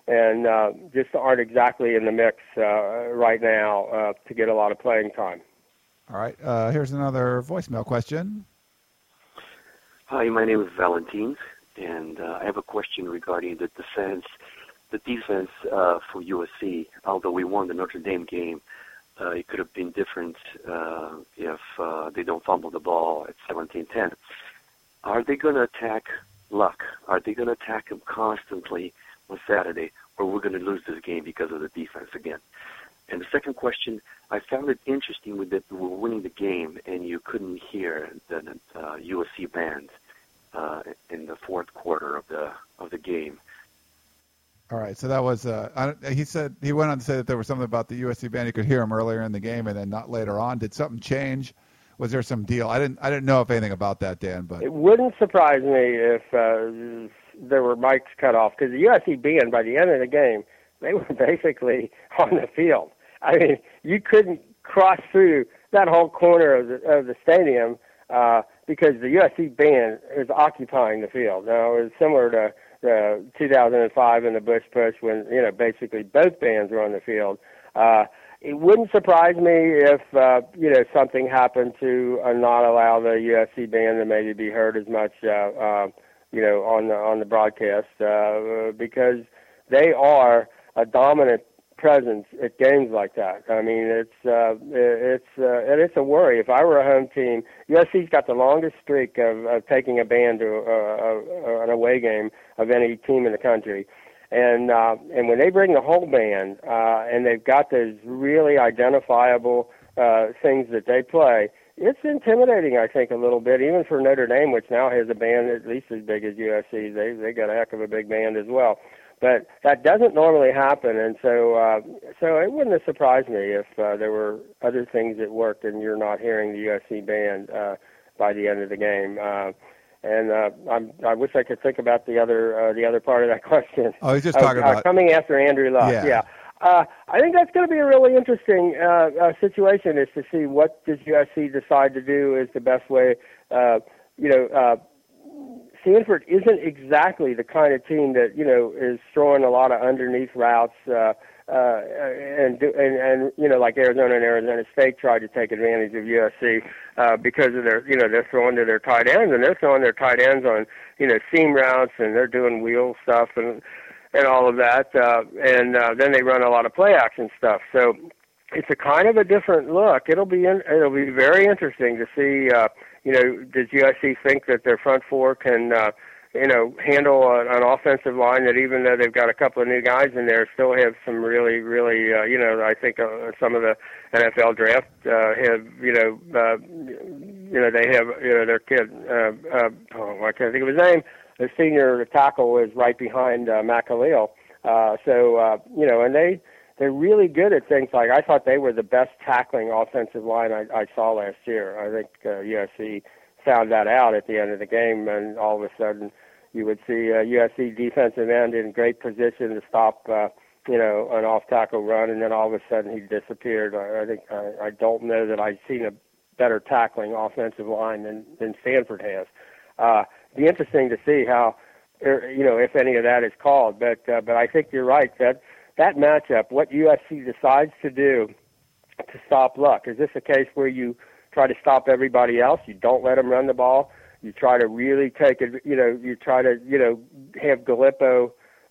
Speaker 3: and just aren't exactly in the mix right now to get a lot of playing time.
Speaker 2: All right. Here's another voicemail question.
Speaker 7: Hi, my name is Valentin, and I have a question regarding the defense. The defense for USC, although we won the Notre Dame game, it could have been different if they don't fumble the ball at 17-10. Are they going to attack Luck? Are they going to attack him constantly on Saturday, or we're going to lose this game because of the defense again? And the second question, I found it interesting that we were winning the game and you couldn't hear the USC band in the fourth quarter of the game.
Speaker 2: All right, so that was he went on to say that there was something about the USC band. You could hear him earlier in the game and then not later on. Did something change? Was there some deal? I didn't know if anything about that, Dan. But
Speaker 3: it wouldn't surprise me if there were mics cut off, because the USC band, by the end of the game, they were basically on the field. I mean, you couldn't cross through that whole corner of the stadium because the USC band is occupying the field. Now, it was similar to 2005 and the Bush Push when, basically both bands were on the field. It wouldn't surprise me if, something happened to not allow the USC band to maybe be heard as much, on the broadcast, because they are a dominant presence at games like that. I mean, it's a worry. If I were a home team, USC's got the longest streak of taking a band to an away game of any team in the country. And when they bring the whole band, and they've got those really identifiable things that they play, it's intimidating, I think, a little bit, even for Notre Dame, which now has a band at least as big as USC. They got a heck of a big band as well. But that doesn't normally happen, and so it wouldn't have surprised me if there were other things that worked and you're not hearing the USC band by the end of the game. I wish I could think about the other part of that question.
Speaker 2: Oh, he's just talking about
Speaker 3: coming after Andrew Luck. Yeah. I think that's going to be a really interesting situation, is to see what does USC decide to do is the best way. Stanford isn't exactly the kind of team that is throwing a lot of underneath routes, and like Arizona and Arizona State tried to take advantage of USC because of their they're throwing to their tight ends, and they're throwing their tight ends on seam routes, and they're doing wheel stuff and all of that, and then they run a lot of play action stuff. So it's a kind of a different look. It'll be very interesting to see. Does USC think that their front four can, handle an offensive line that, even though they've got a couple of new guys in there, still have some really, really, I think some of the NFL draft have, they have, their kid, I can't think of his name. The senior tackle is right behind Matt Khalil. And they're really good at things like, I thought they were the best tackling offensive line I saw last year. I think USC found that out at the end of the game, and all of a sudden you would see USC defensive end in great position to stop, an off-tackle run, and then all of a sudden he disappeared. I don't know that I've seen a better tackling offensive line than Stanford has. It'd be interesting to see how, if any of that is called, but I think you're right that matchup, what USC decides to do to stop Luck. Is this a case where you try to stop everybody else? You don't let them run the ball. You try to really take it, you try to, have Gallipo,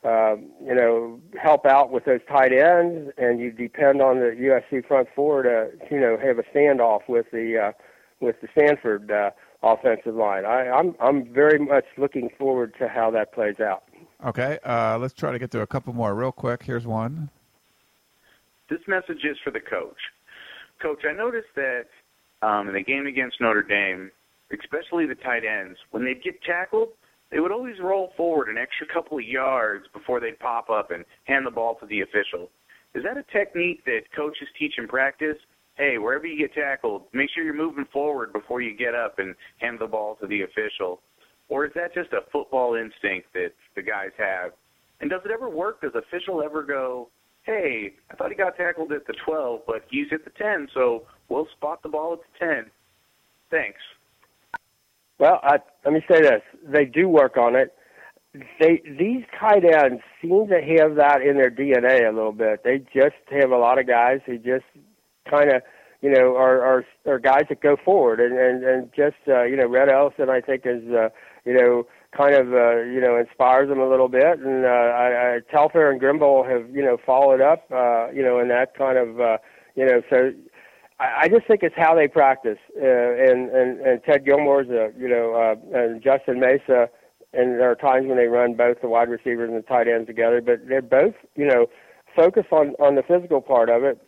Speaker 3: help out with those tight ends, and you depend on the USC front four to, have a standoff with the Stanford offensive line. I'm very much looking forward to how that plays out.
Speaker 2: Okay, let's try to get to a couple more real quick. Here's one.
Speaker 8: This message is for the coach. Coach, I noticed that in the game against Notre Dame, especially the tight ends, when they'd get tackled, they would always roll forward an extra couple of yards before they'd pop up and hand the ball to the official. Is that a technique that coaches teach in practice? Hey, wherever you get tackled, make sure you're moving forward before you get up and hand the ball to the official. Or is that just a football instinct that the guys have? And does it ever work? Does the official ever go, hey, I thought he got tackled at the 12, but he's at the 10, so we'll spot the ball at the 10. Thanks.
Speaker 3: Well, let me say this. They do work on it. these tight ends seem to have that in their DNA a little bit. They just have a lot of guys who just kind of, are guys that go forward and just, Red Ellison, I think, is, kind of, inspires them a little bit. And Telfair and Grimble have, followed up, in that kind of, so I just think it's how they practice. And Ted Gilmore's, and Justin Mesa, and there are times when they run both the wide receivers and the tight ends together, but they're both, focused on the physical part of it.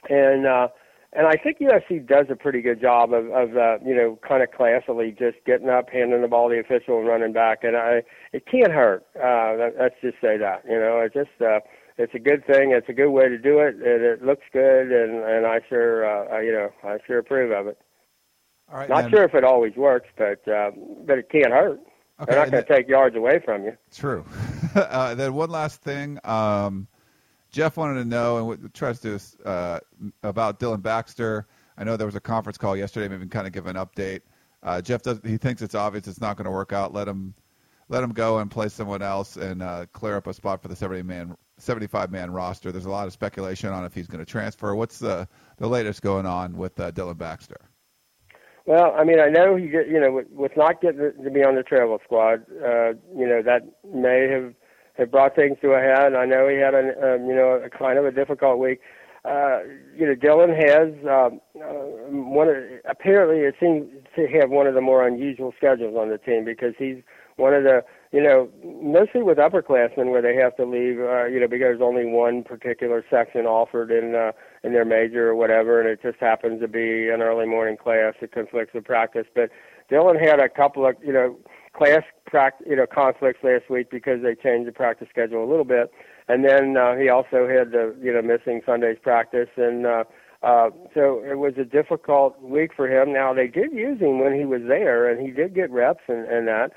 Speaker 3: And I think USC does a pretty good job of kind of classily just getting up, handing the ball to the official, and running back. And it can't hurt. Let's just say that. It's a good thing. It's a good way to do it, and it looks good. And I sure, I sure approve of it.
Speaker 2: All right,
Speaker 3: Not sure if it always works, but it can't hurt.
Speaker 2: Okay,
Speaker 3: they're not going to take yards away from you.
Speaker 2: True. Then one last thing. Jeff wanted to know, and we tries to about Dylan Baxter. I know there was a conference call yesterday. Maybe kind of give an update. Jeff he thinks it's obvious it's not going to work out. Let him go and play someone else and clear up a spot for the 75-man roster. There's a lot of speculation on if he's going to transfer. What's the latest going on with Dylan Baxter?
Speaker 3: Well, I mean, I know he with not getting to be on the travel squad, that may have brought things to a head. I know he had a kind of a difficult week. Dylan has apparently it seems to have one of the more unusual schedules on the team, because he's one of the, mostly with upperclassmen where they have to leave, because there's only one particular section offered in their major or whatever, and it just happens to be an early morning class that conflicts with practice. But Dylan had a couple of, class conflicts last week because they changed the practice schedule a little bit, and then he also had the missing Sunday's practice, and so it was a difficult week for him. Now they did use him when he was there, and he did get reps and that.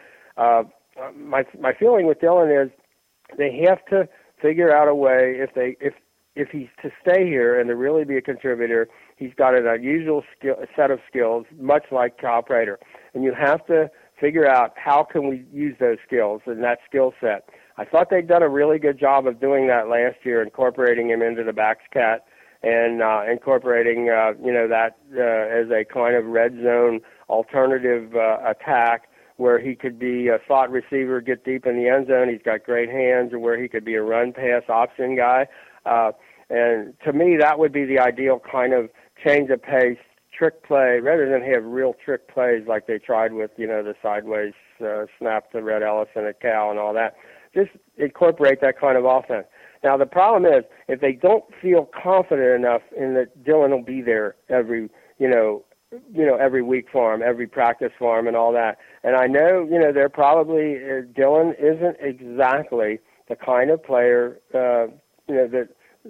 Speaker 3: My feeling with Dylan is they have to figure out a way if he's to stay here and to really be a contributor. He's got an unusual set of skills, much like Kyle Prater, and you have to figure out how can we use those skills and that skill set. I thought they'd done a really good job of doing that last year, incorporating him into the backs cat and incorporating that as a kind of red zone alternative attack where he could be a slot receiver, get deep in the end zone. He's got great hands, or where he could be a run-pass option guy. And to me, that would be the ideal kind of change of pace, trick play, rather than have real trick plays like they tried with, the sideways snap to Red Ellison at Cal and all that. Just incorporate that kind of offense. Now, the problem is, if they don't feel confident enough in that Dylan will be there every week for him, every practice for him and all that. And I know, they're probably, Dylan isn't exactly the kind of player, that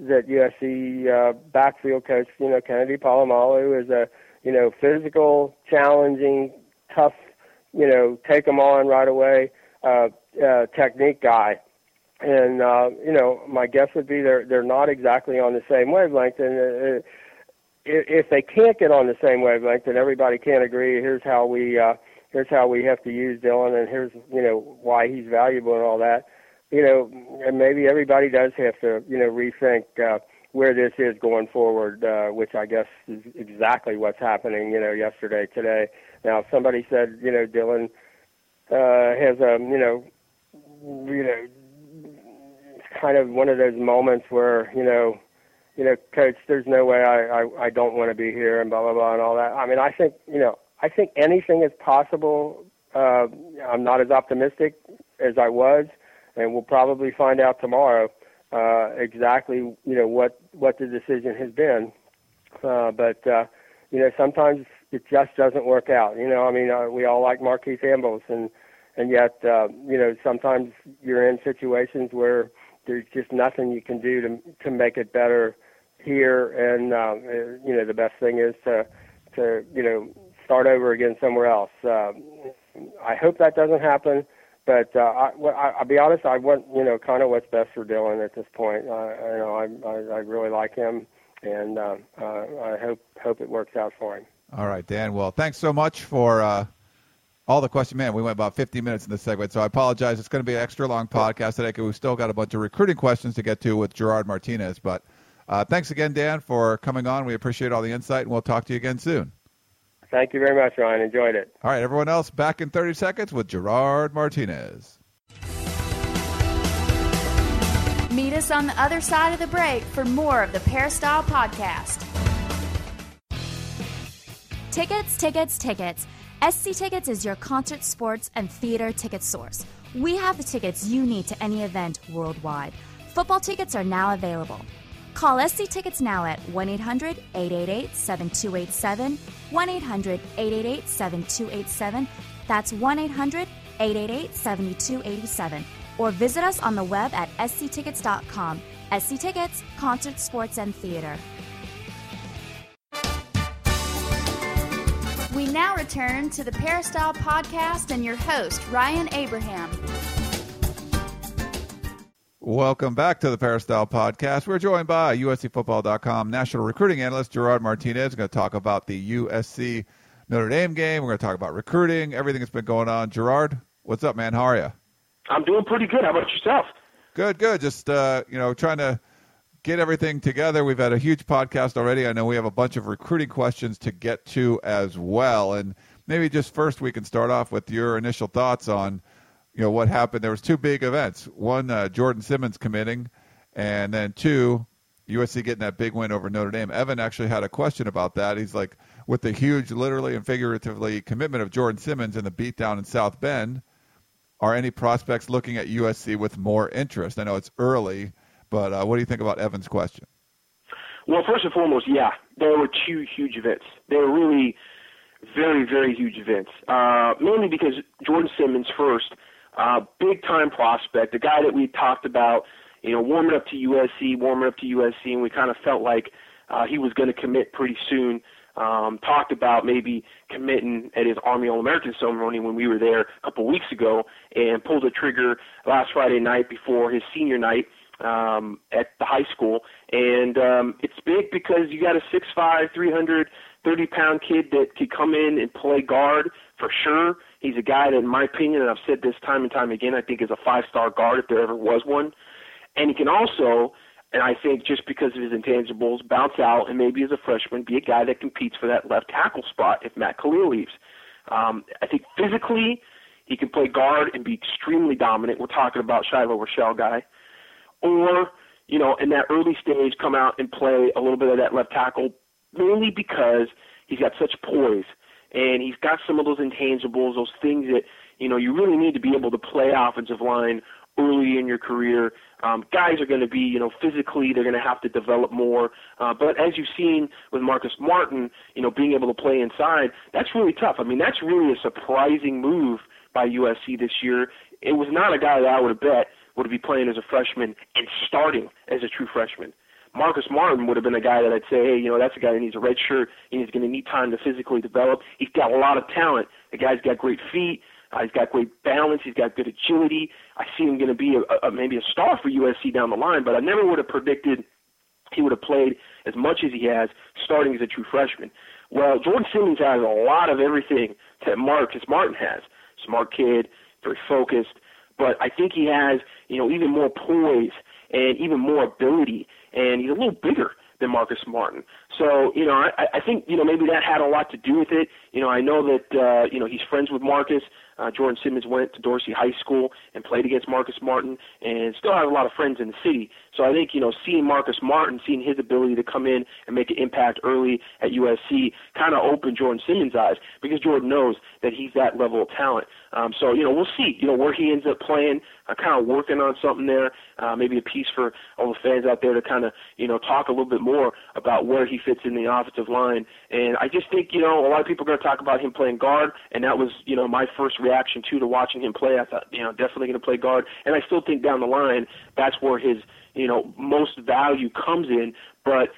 Speaker 3: USC backfield coach, Kennedy Palomalu is a, physical, challenging, tough, take them on right away, technique guy. And, my guess would be they're not exactly on the same wavelength. And if they can't get on the same wavelength, then everybody can't agree. Here's how we have to use Dylan, and here's, why he's valuable and all that. And maybe everybody does have to, rethink where this is going forward, which I guess is exactly what's happening, yesterday, today. Now, somebody said, Dylan has a, kind of one of those moments where, Coach, there's no way I don't want to be here and blah, blah, blah, and all that. I mean, I think anything is possible. I'm not as optimistic as I was, and we'll probably find out tomorrow exactly, what the decision has been. But sometimes it just doesn't work out. We all like Marquise Ambrose, and yet, sometimes you're in situations where there's just nothing you can do to make it better here. And, the best thing is to start over again somewhere else. I hope that doesn't happen. But I'll be honest, I want, kind of what's best for Dylan at this point. I really like him, and I hope it works out for him.
Speaker 2: All right, Dan. Well, thanks so much for all the question, man, we went about 50 minutes in this segment, so I apologize. It's going to be an extra long podcast today because we've still got a bunch of recruiting questions to get to with Gerard Martinez. But thanks again, Dan, for coming on. We appreciate all the insight, and we'll talk to you again soon.
Speaker 3: Thank you very much, Ryan. Enjoyed it.
Speaker 2: All right, everyone else, back in 30 seconds with Gerard Martinez.
Speaker 1: Meet us on the other side of the break for more of the Peristyle Podcast.
Speaker 9: Tickets, tickets, tickets. SC Tickets is your concert, sports, and theater ticket source. We have the tickets you need to any event worldwide. Football tickets are now available. Call SC Tickets now at 1-800-888-7287, 1-800-888-7287. That's 1-800-888-7287. Or visit us on the web at sctickets.com. SC Tickets, concert, sports, and theater.
Speaker 1: We now return to the Peristyle Podcast and your host, Ryan Abraham.
Speaker 2: Welcome back to the Peristyle Podcast. We're joined by USCFootball.com national recruiting analyst Gerard Martinez. We're going to talk about the USC Notre Dame game. We're going to talk about recruiting, everything that's been going on. Gerard, what's up, man? How are you?
Speaker 10: I'm doing pretty good. How about yourself?
Speaker 2: Good. Just, trying to get everything together. We've had a huge podcast already. I know we have a bunch of recruiting questions to get to as well. And maybe just first we can start off with your initial thoughts on, what happened. There was two big events. One, Jordan Simmons committing, and then two, USC getting that big win over Notre Dame. Evan actually had a question about that. He's like, with the huge, literally and figuratively, commitment of Jordan Simmons and the beatdown in South Bend, are any prospects looking at USC with more interest? I know it's early, but what do you think about Evan's question?
Speaker 10: Well, first and foremost, yeah, there were two huge events. They were really very, very huge events, mainly because Jordan Simmons first, big-time prospect, a guy that we talked about, warming up to USC, and we kind of felt like he was going to commit pretty soon. Talked about maybe committing at his Army All-American ceremony when we were there a couple weeks ago, and pulled the trigger last Friday night before his senior night at the high school. And it's big because you got a 6'5", 330-pound kid that could come in and play guard for sure. He's a guy that, in my opinion, and I've said this time and time again, I think is a 5-star guard if there ever was one. And he can also, and I think just because of his intangibles, bounce out and maybe as a freshman be a guy that competes for that left tackle spot if Matt Khalil leaves. I think physically he can play guard and be extremely dominant. We're talking about Shiloh Rochelle guy. Or, in that early stage come out and play a little bit of that left tackle, mainly because he's got such poise and he's got some of those intangibles, those things that, you really need to be able to play offensive line early in your career. Guys are going to be, physically they're going to have to develop more. But as you've seen with Marcus Martin, being able to play inside, that's really tough. I mean, that's really a surprising move by USC this year. It was not a guy that I would have bet would be playing as a freshman and starting as a true freshman. Marcus Martin would have been a guy that I'd say, hey, that's a guy that needs a red shirt. He's going to need time to physically develop. He's got a lot of talent. The guy's got great feet. He's got great balance. He's got good agility. I see him going to be maybe a star for USC down the line, but I never would have predicted he would have played as much as he has starting as a true freshman. Well, Jordan Simmons has a lot of everything that Marcus Martin has. Smart kid, very focused, but I think he has, even more poise and even more ability, and he's a little bigger than Marcus Martin. So, I think, maybe that had a lot to do with it. I know that, he's friends with Marcus. Jordan Simmons went to Dorsey High School and played against Marcus Martin and still has a lot of friends in the city. So I think, seeing Marcus Martin, seeing his ability to come in and make an impact early at USC kind of opened Jordan Simmons' eyes because Jordan knows that he's that level of talent. So, we'll see, where he ends up playing. I'm kind of working on something there, maybe a piece for all the fans out there to kind of, talk a little bit more about where he fits in the offensive line. And I just think, a lot of people are going to talk about him playing guard, and that was, my first reaction to watching him play. I thought, definitely going to play guard. And I still think down the line that's where his, most value comes in. But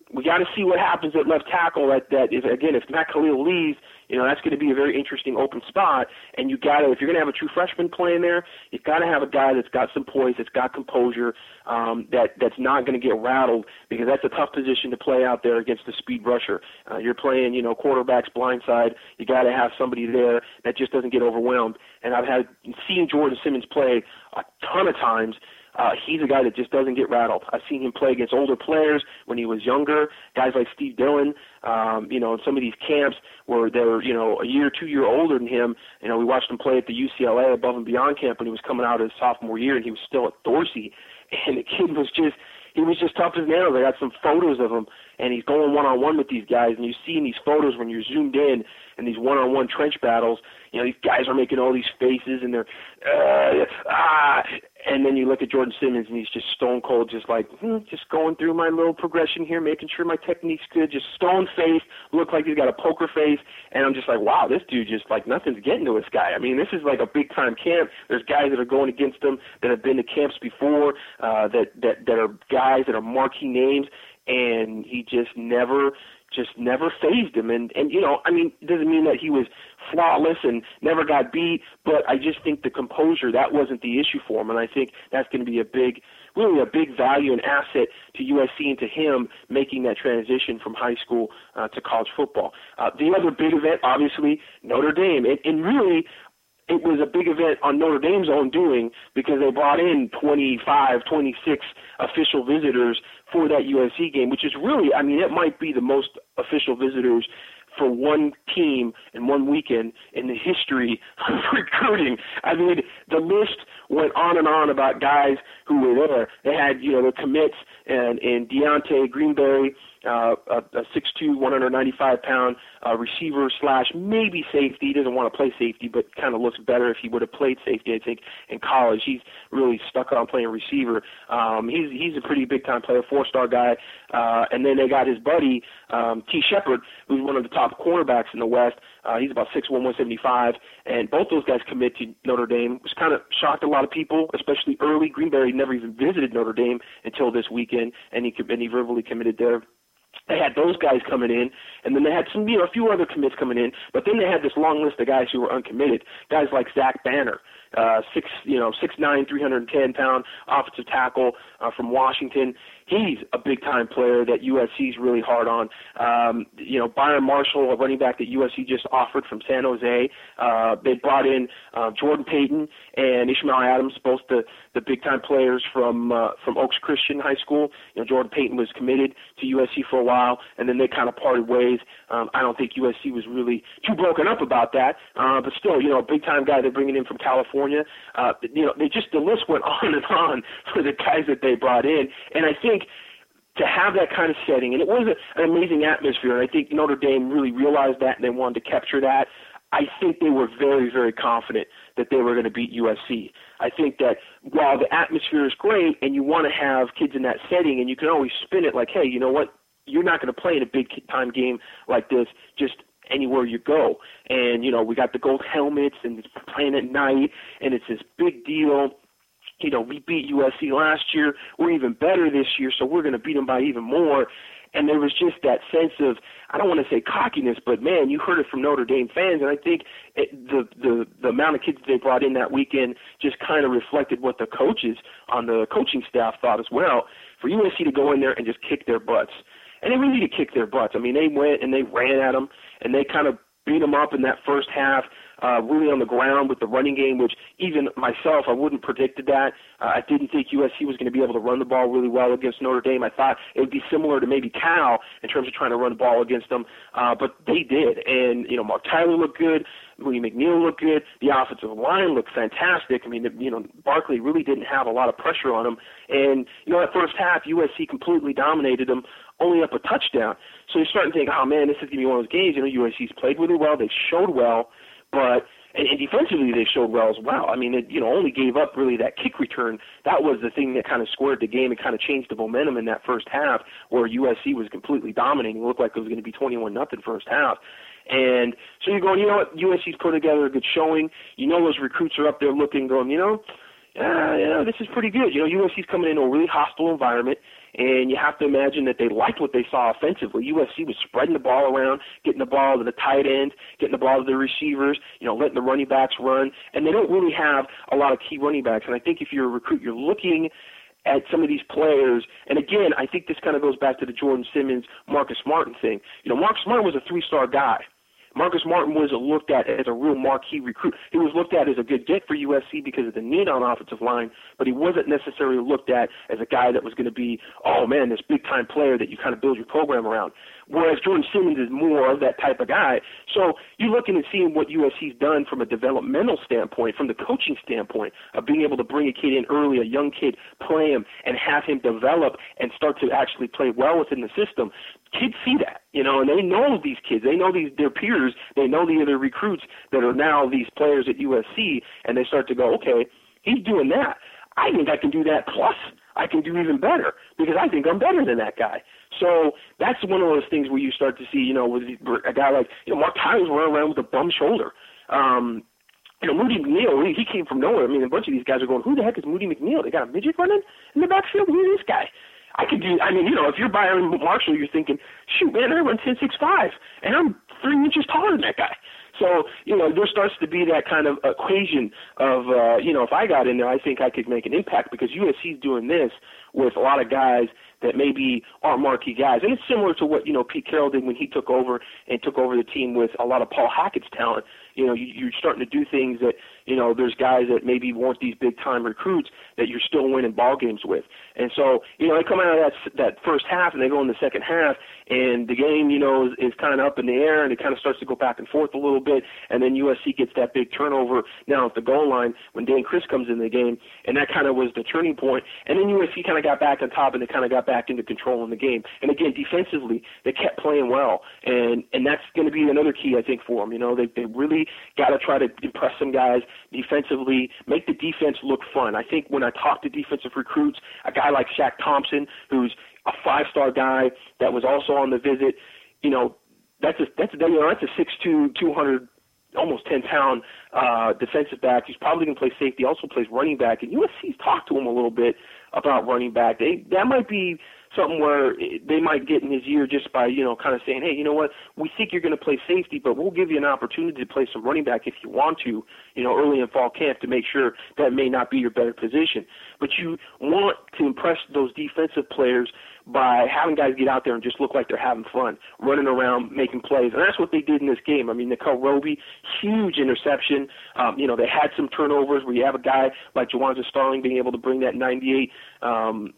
Speaker 10: we got to see what happens at left tackle. That is, again, if Matt Khalil leaves, that's going to be a very interesting open spot. And if you're going to have a true freshman playing there, you've got to have a guy that's got some poise, that's got composure, that's not going to get rattled, because that's a tough position to play out there against the speed rusher. You're playing, quarterback's blindside. You got to have somebody there that just doesn't get overwhelmed. And I've seen Jordan Simmons play a ton of times. He's a guy that just doesn't get rattled. I've seen him play against older players when he was younger, guys like Steve Dillon, in some of these camps where they're, a year, 2 year older than him. We watched him play at the UCLA Above and Beyond camp when he was coming out his sophomore year, and he was still at Dorsey. And the kid was just tough as nails. I got some photos of him, and he's going one-on-one with these guys, and you see in these photos when you're zoomed in these one-on-one trench battles, these guys are making all these faces, and they're, and then you look at Jordan Simmons, and he's just stone cold, just like, just going through my little progression here, making sure my technique's good, just stone-faced, look like he's got a poker face, and I'm just like, wow, this dude just, like, nothing's getting to this guy. I mean, this is like a big-time camp. There's guys that are going against him that have been to camps before, that are guys that are marquee names, and he just never fazed him. And it doesn't mean that he was flawless and never got beat, but I just think the composure, that wasn't the issue for him. And I think that's going to be really a big value and asset to USC and to him making that transition from high school to college football. The other big event, obviously, Notre Dame. And really, it was a big event on Notre Dame's own doing, because they brought in 25, 26 official visitors for that USC game, which is really, it might be the most official visitors for one team in one weekend in the history of recruiting. The list went on and on about guys who were there. They had, the commits and Deontay Greenberry, a 6'2", 195-pound receiver / maybe safety. He doesn't want to play safety, but kind of looks better if he would have played safety, I think, in college. He's really stuck on playing receiver. He's a pretty big-time player, 4-star guy. And then they got his buddy, T. Shepard, who's one of the top cornerbacks in the West. He's about 6'1", 175. And both those guys commit to Notre Dame. It was kind of shocked a lot of people, especially early. Greenberry never even visited Notre Dame until this weekend, and he verbally committed there. They had those guys coming in, and then they had some, a few other commits coming in, but then they had this long list of guys who were uncommitted, guys like Zach Banner, 6'9", 310-pound offensive tackle from Washington. He's a big-time player that USC's really hard on. Byron Marshall, a running back that USC just offered from San Jose. They brought in Jordan Payton and Ishmael Adams, both the big-time players from Oaks Christian High School. Jordan Payton was committed to USC for a while, and then they kind of parted ways. I don't think USC was really too broken up about that, but still, a big-time guy they're bringing in from California. The list went on and on for the guys that they brought in, and I think to have that kind of setting, and it was an amazing atmosphere, and I think Notre Dame really realized that and they wanted to capture that. I think they were very, very confident that they were going to beat USC. I think that while the atmosphere is great and you want to have kids in that setting, and you can always spin it like, hey, you know what, you're not going to play in a big-time game like this just anywhere you go. And, we got the gold helmets and it's playing at night, and it's this big deal. We beat USC last year. We're even better this year, so we're going to beat them by even more. And there was just that sense of, I don't want to say cockiness, but, man, you heard it from Notre Dame fans. And I think the amount of kids they brought in that weekend just kind of reflected what the coaches on the coaching staff thought as well. For USC to go in there and just kick their butts. And they really did kick their butts. They went and they ran at them, and they kind of beat them up in that first half, really on the ground with the running game, which even myself, I wouldn't predicted that. I didn't think USC was going to be able to run the ball really well against Notre Dame. I thought it would be similar to maybe Cal in terms of trying to run the ball against them, but they did. And, Mark Tyler looked good. Willie McNeil looked good. The offensive line looked fantastic. Barkley really didn't have a lot of pressure on him. And, that first half, USC completely dominated them, only up a touchdown. So you're starting to think, oh, man, this is going to be one of those games. USC's played really well. They showed well. But and defensively they showed well as well. They only gave up really that kick return. That was the thing that kind of squared the game and kind of changed the momentum in that first half, where USC was completely dominating. It looked like it was going to be 21-0 first half. And so you're going, USC's put together a good showing. Those recruits are up there looking, going, this is pretty good. USC's coming into a really hostile environment, And you have to imagine that they liked what they saw offensively. USC was spreading the ball around, getting the ball to the tight ends, getting the ball to the receivers, letting the running backs run. And they don't really have a lot of key running backs. And I think if you're a recruit, you're looking at some of these players. And again, I think this kind of goes back to the Jordan Simmons, Marcus Martin thing. Marcus Martin was a 3-star guy. Marcus Martin was looked at as a real marquee recruit. He was looked at as a good get for USC because of the need on offensive line, but he wasn't necessarily looked at as a guy that was going to be, oh, man, this big-time player that you kind of build your program around. Whereas Jordan Simmons is more of that type of guy. So you're looking and seeing what USC's done from a developmental standpoint, from the coaching standpoint, of being able to bring a kid in early, a young kid, play him, and have him develop and start to actually play well within the system. Kids see that, and they know these kids. They know their peers. They know the other recruits that are now these players at USC, and they start to go, okay, he's doing that. I think I can do that, plus I can do even better because I think I'm better than that guy. So that's one of those things where you start to see, with a guy like, Mark Tyler's running around with a bum shoulder. Moody McNeil, he came from nowhere. I mean, a bunch of these guys are going, who the heck is Moody McNeil? They got a midget running in the backfield? Who is this guy? If you're Byron Marshall, you're thinking, shoot, man, I run 10.65, and I'm 3 inches taller than that guy. So, there starts to be that kind of equation of, if I got in there, I think I could make an impact because USC's doing this with a lot of guys that maybe aren't marquee guys. And it's similar to what, Pete Carroll did when he took over the team with a lot of Paul Hackett's talent. You're starting to do things that, there's guys that maybe weren't these big-time recruits that you're still winning ball games with. And so, they come out of that first half and they go in the second half and the game, is kind of up in the air and it kind of starts to go back and forth a little bit. And then USC gets that big turnover now at the goal line when Dan Chris comes in the game. And that kind of was the turning point. And then USC kind of got back on top and they kind of got back into control in the game. And again, defensively, they kept playing well. And that's going to be another key, I think, for them. They really got to try to impress some guys defensively, make the defense look fun. I think when I talk to defensive recruits, a guy like Shaq Thompson, who's a 5-star guy that was also on the visit, that's a 6'2", 200, almost 10-pound defensive back. He's probably going to play safety, also plays running back. And USC's talked to him a little bit about running back. That might be something where they might get in his ear just by, kind of saying, hey, you know what, we think you're going to play safety, but we'll give you an opportunity to play some running back if you want to, early in fall camp to make sure that may not be your better position. But you want to impress those defensive players by having guys get out there and just look like they're having fun, running around, making plays. And that's what they did in this game. I mean, Nicole Roby, huge interception. They had some turnovers where you have a guy like Jawanza Starling being able to bring that 98-yard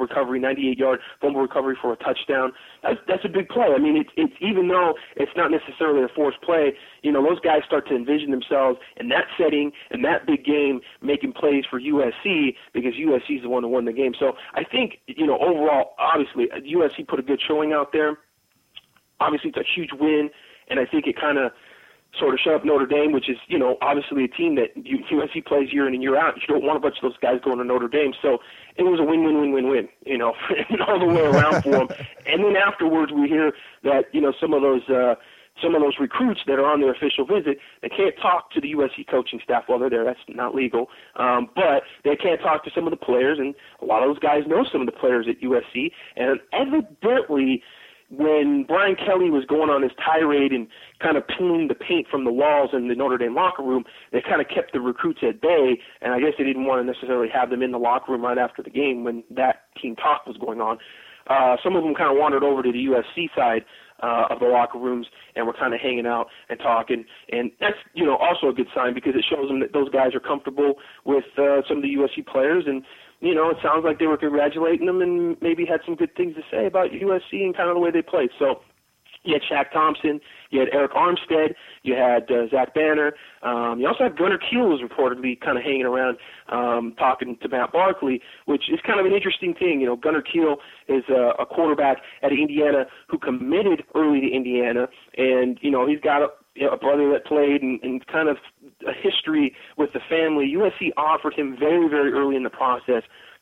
Speaker 10: fumble recovery for a touchdown. That's a big play. I mean, it's even though it's not necessarily a forced play, those guys start to envision themselves in that setting, in that big game, making plays for USC because USC is the one who won the game. So I think, overall, obviously, USC put a good showing out there. Obviously, it's a huge win, and I think it kind of sort of shut up Notre Dame, which is, obviously a team that USC plays year in and year out. You don't want a bunch of those guys going to Notre Dame. So it was a win-win-win-win-win, all the way around for them. And then afterwards we hear that, some of those recruits that are on their official visit, they can't talk to the USC coaching staff while they're there. That's not legal. But they can't talk to some of the players, and a lot of those guys know some of the players at USC. And evidently, when Brian Kelly was going on his tirade and kind of peeling the paint from the walls in the Notre Dame locker room, they kind of kept the recruits at bay, and I guess they didn't want to necessarily have them in the locker room right after the game when that team talk was going on. Some of them kind of wandered over to the USC side of the locker rooms and were kind of hanging out and talking, and that's also a good sign because it shows them that those guys are comfortable with some of the USC players, and it sounds like they were congratulating them and maybe had some good things to say about USC and kind of the way they played. So you had Shaq Thompson, you had Eric Armstead, you had Zach Banner. You also had Gunnar Kiel was reportedly kind of hanging around talking to Matt Barkley, which is kind of an interesting thing. Gunnar Kiel is a quarterback at Indiana who committed early to Indiana, and, he's got a brother that played and kind of a history with the family. USC offered him very, very early in the process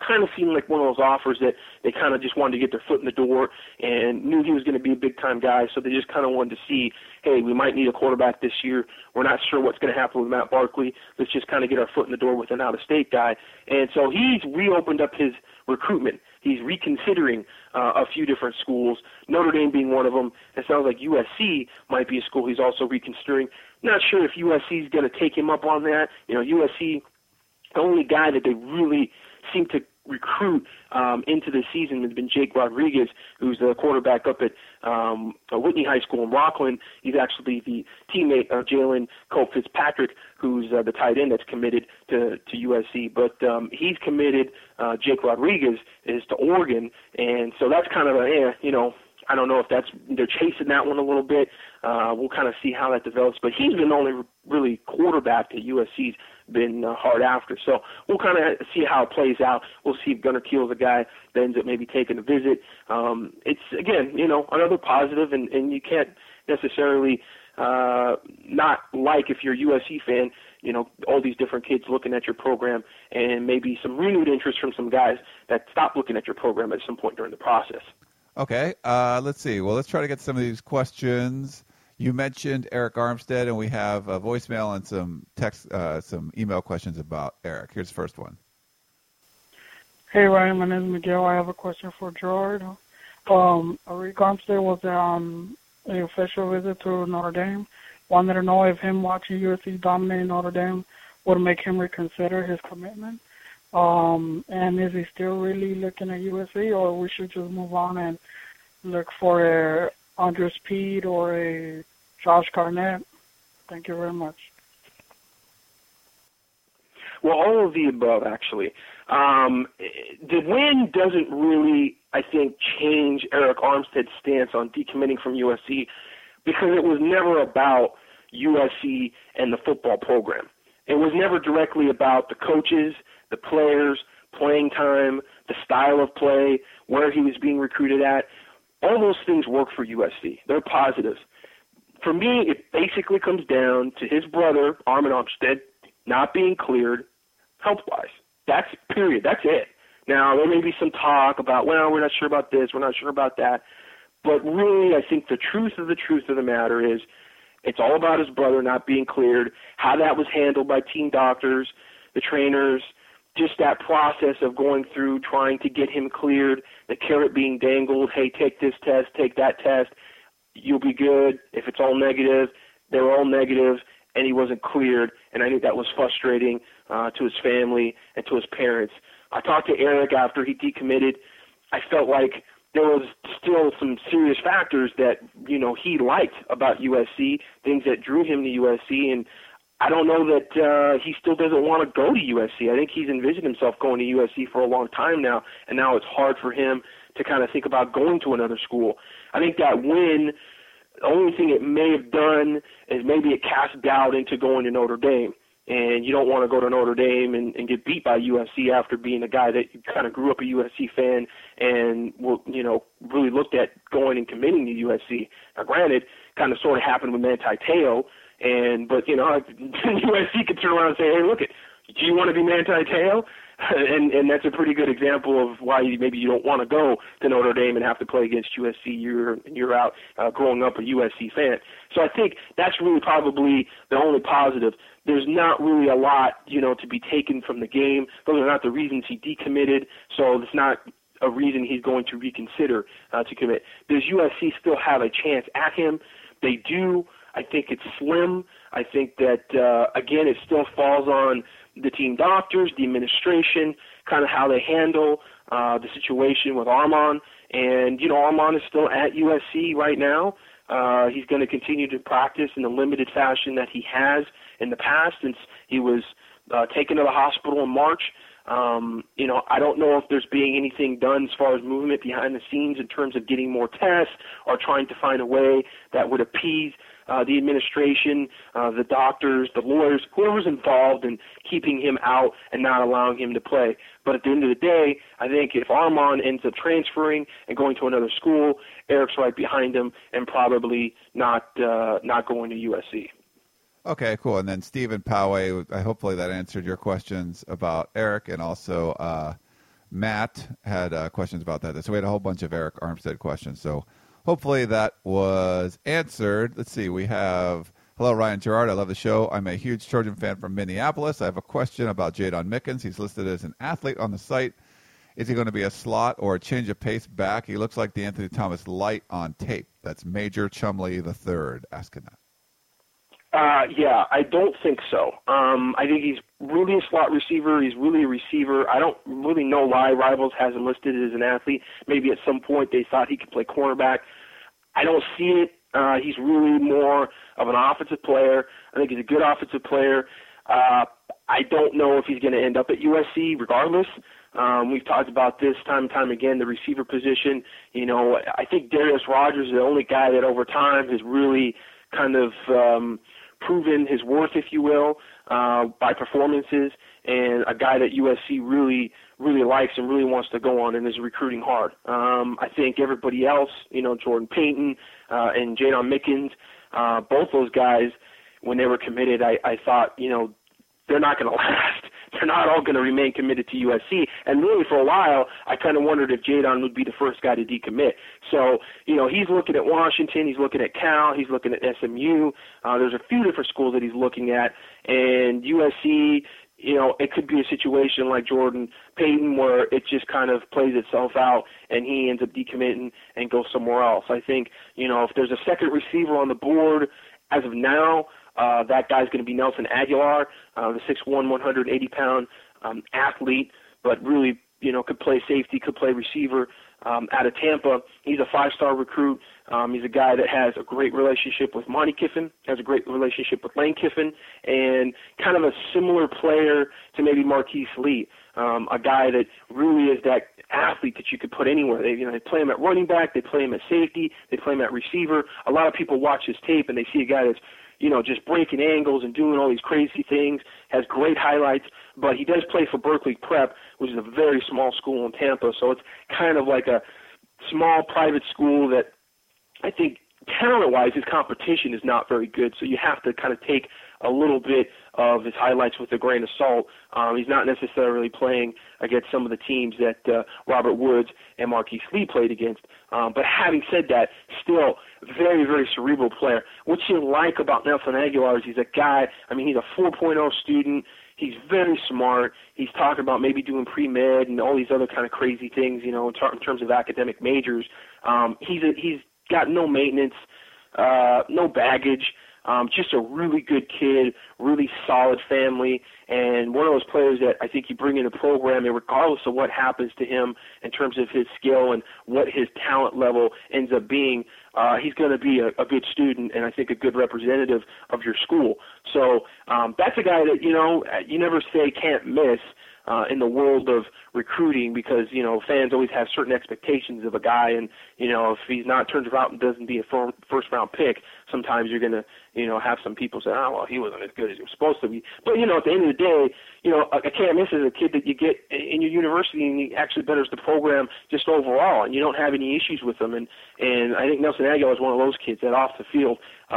Speaker 10: kind of seemed like one of those offers that they kind of just wanted to get their foot in the door and knew he was going to be a big-time guy, so they just kind of wanted to see, hey, we might need a quarterback this year. We're not sure what's going to happen with Matt Barkley. Let's just kind of get our foot in the door with an out-of-state guy. And so he's reopened up his recruitment. He's reconsidering a few different schools, Notre Dame being one of them. It sounds like USC might be a school he's also reconsidering. Not sure if USC is going to take him up on that. USC, the only guy that they really seem to recruit into the season has been Jake Rodriguez, who's the quarterback up at Whitney High School in Rockland. He's actually the teammate of Jalen Colt Fitzpatrick, who's the tight end that's committed to USC. But he's committed. Jake Rodriguez is to Oregon, and so that's kind of I don't know if they're chasing that one a little bit. We'll kind of see how that develops. But he's been the only really quarterback that USC's been hard after. So we'll kind of see how it plays out. We'll see if Gunnar Kiel is a guy that ends up maybe taking a visit. It's, again, another positive, and you can't necessarily not like, if you're a USC fan, all these different kids looking at your program and maybe some renewed interest from some guys that stopped looking at your program at some point during the process.
Speaker 2: Okay, let's see. Well, let's try to get some of these questions. You mentioned Eric Armstead, and we have a voicemail and some text, some email questions about Eric. Here's the first one.
Speaker 11: Hey, Ryan, my name is Miguel. I have a question for Gerard. Eric Armstead was an official visit to Notre Dame. Wanted to know if him watching USC dominate Notre Dame would make him reconsider his commitment. And is he still really looking at USC, or we should just move on and look for a Andres Pete or a Josh Garnett? Thank you very much.
Speaker 10: Well, all of the above, actually. The win doesn't really, I think, change Eric Armstead's stance on decommitting from USC, because it was never about USC and the football program. It was never directly about the coaches, the players, playing time, the style of play, where he was being recruited at. All those things work for USC. They're positives. For me, it basically comes down to his brother, Armin Armstead, not being cleared health-wise. That's period. That's it. Now, there may be some talk about, well, we're not sure about this, we're not sure about that. But really, I think the truth of the matter is it's all about his brother not being cleared, how that was handled by team doctors, the trainers, just that process of going through trying to get him cleared, the carrot being dangled, hey, take this test, take that test, you'll be good. If it's all negative, they were all negative, and he wasn't cleared, and I think that was frustrating to his family and to his parents. I talked to Eric after he decommitted. I felt like there was still some serious factors that, he liked about USC, things that drew him to USC, and I don't know that he still doesn't want to go to USC. I think he's envisioned himself going to USC for a long time now, and now it's hard for him to kind of think about going to another school. I think that win, the only thing it may have done is maybe it cast doubt into going to Notre Dame. And you don't want to go to Notre Dame and get beat by USC after being a guy that kind of grew up a USC fan and, really looked at going and committing to USC. Now, granted, kind of sort of happened with Manti Te'o, but USC could turn around and say, hey, look, do you want to be Manti Te'o? And that's a pretty good example of why maybe you don't want to go to Notre Dame and have to play against USC year in, year out, growing up a USC fan. So I think that's really probably the only positive. There's not really a lot, to be taken from the game. Those are not the reasons he decommitted, so it's not a reason he's going to reconsider to commit. Does USC still have a chance at him? They do. I think it's slim. I think that, again, it still falls on the team doctors, the administration, kind of how they handle the situation with Armon. And, Armon is still at USC right now. He's going to continue to practice in the limited fashion that he has in the past since he was taken to the hospital in March. I don't know if there's being anything done as far as movement behind the scenes in terms of getting more tests or trying to find a way that would appease the administration, the doctors, the lawyers, whoever's involved in keeping him out and not allowing him to play. But at the end of the day, I think if Armon ends up transferring and going to another school, Eric's right behind him and probably not going to USC.
Speaker 2: Okay, cool. And then Stephen Poway, hopefully that answered your questions about Eric and also Matt had questions about that. So we had a whole bunch of Eric Armstead questions. So hopefully that was answered. Let's see. We have, hello, Ryan Gerard. I love the show. I'm a huge Trojan fan from Minneapolis. I have a question about Jadon Mickens. He's listed as an athlete on the site. Is he going to be a slot or a change of pace back? He looks like the Anthony Thomas light on tape. That's Major Chumley III asking that.
Speaker 10: Yeah, I don't think so. I think he's really a slot receiver. He's really a receiver. I don't really know why Rivals has him listed as an athlete. Maybe at some point they thought he could play cornerback. I don't see it. He's really more of an offensive player. I think he's a good offensive player. I don't know if he's going to end up at USC regardless. We've talked about this time and time again, the receiver position. You know, I think Darius Rogers is the only guy that over time has really kind of proven his worth, if you will, by performances, and a guy that USC really, really likes and really wants to go on and is recruiting hard. I think everybody else, you know, Jordan Payton and Jadon Mickens, both those guys, when they were committed, I thought, you know, they're not going to last. They're not all going to remain committed to USC. And really, for a while, I kind of wondered if Jadon would be the first guy to decommit. So, you know, he's looking at Washington. He's looking at Cal. He's looking at SMU. There's a few different schools that he's looking at. And USC, you know, it could be a situation like Jordan Payton where it just kind of plays itself out and he ends up decommitting and goes somewhere else. I think, you know, if there's a second receiver on the board as of now, that guy's going to be Nelson Aguilar, the 6'1", 180-pound athlete, but really, you know, could play safety, could play receiver out of Tampa. He's a five-star recruit. He's a guy that has a great relationship with Monty Kiffin, has a great relationship with Lane Kiffin, and kind of a similar player to maybe Marquise Lee, a guy that really is that athlete that you could put anywhere. They play him at running back, they play him at safety, they play him at receiver. A lot of people watch his tape and they see a guy that's, you know, just breaking angles and doing all these crazy things, has great highlights, but he does play for Berkeley Prep, which is a very small school in Tampa, so it's kind of like a small private school that I think talent-wise his competition is not very good, so you have to kind of take a little bit of his highlights with a grain of salt. He's not necessarily playing against some of the teams that Robert Woods and Marquise Lee played against. But having said that, still very, very cerebral player. What you like about Nelson Aguilar is he's a guy, I mean, he's a 4.0 student. He's very smart. He's talking about maybe doing pre-med and all these other kind of crazy things, you know, in terms of academic majors. He's got no maintenance, no baggage. Just a really good kid, really solid family, and one of those players that I think you bring in the program, and regardless of what happens to him in terms of his skill and what his talent level ends up being, he's going to be a good student and I think a good representative of your school. So that's a guy that, you know, you never say can't miss in the world of recruiting because, you know, fans always have certain expectations of a guy, and, you know, if he's not turns out and doesn't be a first-round pick, sometimes you're going to, you know, have some people say, oh, well, he wasn't as good as he was supposed to be. But, you know, at the end of the day, you know, a can't miss is a kid that you get in your university and he actually betters the program just overall, and you don't have any issues with him. And I think Nelson Aguilar is one of those kids that off the field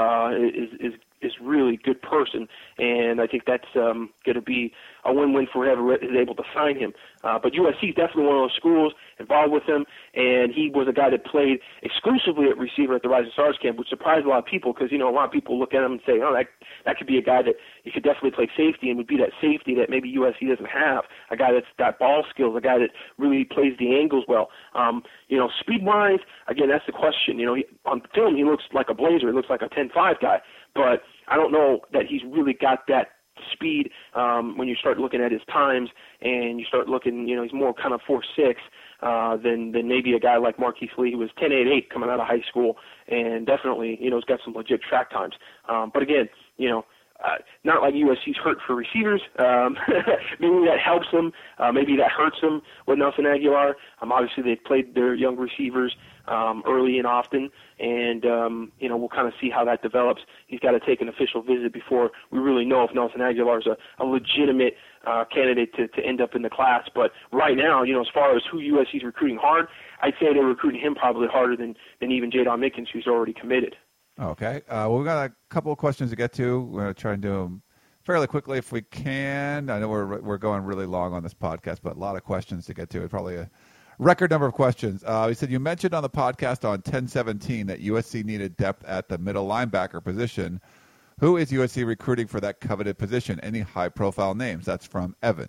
Speaker 10: is really good person, and I think that's going to be a win-win for whoever is able to sign him. But USC is definitely one of those schools involved with him, and he was a guy that played exclusively at receiver at the Rising Stars camp, which surprised a lot of people because, you know, a lot of people look at him and say, oh, that could be a guy that he could definitely play safety and would be that safety that maybe USC doesn't have, a guy that's got ball skills, a guy that really plays the angles well. You know, speed-wise, again, that's the question. You know, on film he looks like a blazer. He looks like a 10.5 guy, but I don't know that he's really got that speed when you start looking at his times and you start looking, you know, he's more kind of 4.6 than maybe a guy like Marquise Lee who was 10.88 coming out of high school and definitely, you know, has got some legit track times. But again, you know, not like USC's hurt for receivers. Maybe that helps them. Maybe that hurts them with Nelson Aguilar. Obviously, they've played their young receivers early and often, and, you know, we'll kind of see how that develops. He's got to take an official visit before we really know if Nelson Aguilar is a legitimate candidate to end up in the class. But right now, you know, as far as who USC's recruiting hard, I'd say they're recruiting him probably harder than even Jadon Mickens, who's already committed.
Speaker 2: Okay. Well, we've got a couple of questions to get to. We're going to try and do them fairly quickly if we can. I know we're going really long on this podcast, but a lot of questions to get to. Probably a record number of questions. He said, you mentioned on the podcast on 10/17 that USC needed depth at the middle linebacker position. Who is USC recruiting for that coveted position? Any high-profile names? That's from Evan.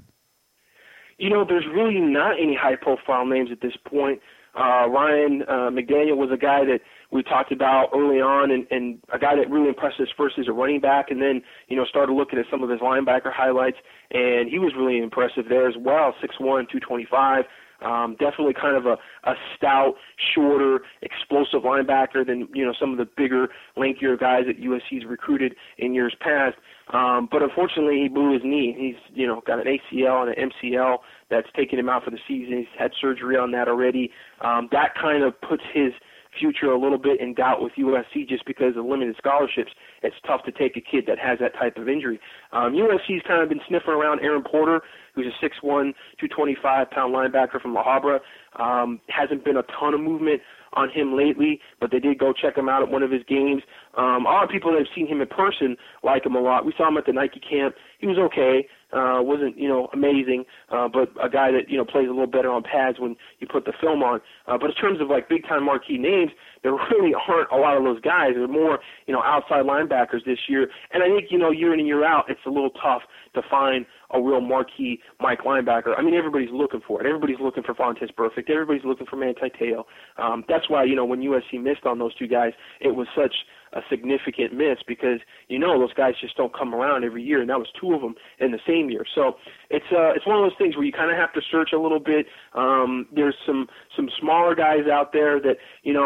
Speaker 10: There's really not any high-profile names at this point. Ryan McDaniel was a guy that we talked about early on, and a guy that really impressed us first as a running back, and then, started looking at some of his linebacker highlights, and he was really impressive there as well, 6'1", 225. Definitely kind of a stout, shorter, explosive linebacker than, some of the bigger, lankier guys that USC's recruited in years past. But unfortunately, he blew his knee. He's, got an ACL and an MCL that's taken him out for the season. He's had surgery on that already. That kind of puts his future a little bit in doubt with USC just because of limited scholarships. It's tough to take a kid that has that type of injury. USC's kind of been sniffing around Aaron Porter, who's a 6'1", 225-pound linebacker from La Habra. Hasn't been a ton of movement on him lately, but they did go check him out at one of his games. A lot of people that have seen him in person like him a lot. We saw him at the Nike camp. He was okay. Wasn't, amazing, but a guy that, plays a little better on pads when you put the film on. But in terms of, big-time marquee names, there really aren't a lot of those guys. They're more, outside linebackers this year. And I think, year in and year out, it's a little tough to find a real marquee Mike linebacker. I mean, everybody's looking for it. Everybody's looking for Vontaze Burfict. Everybody's looking for Manti Te'o. That's why, when USC missed on those two guys, it was such a significant miss because, those guys just don't come around every year, and that was two of them in the same year. So it's one of those things where you kind of have to search a little bit. There's some smaller guys out there that,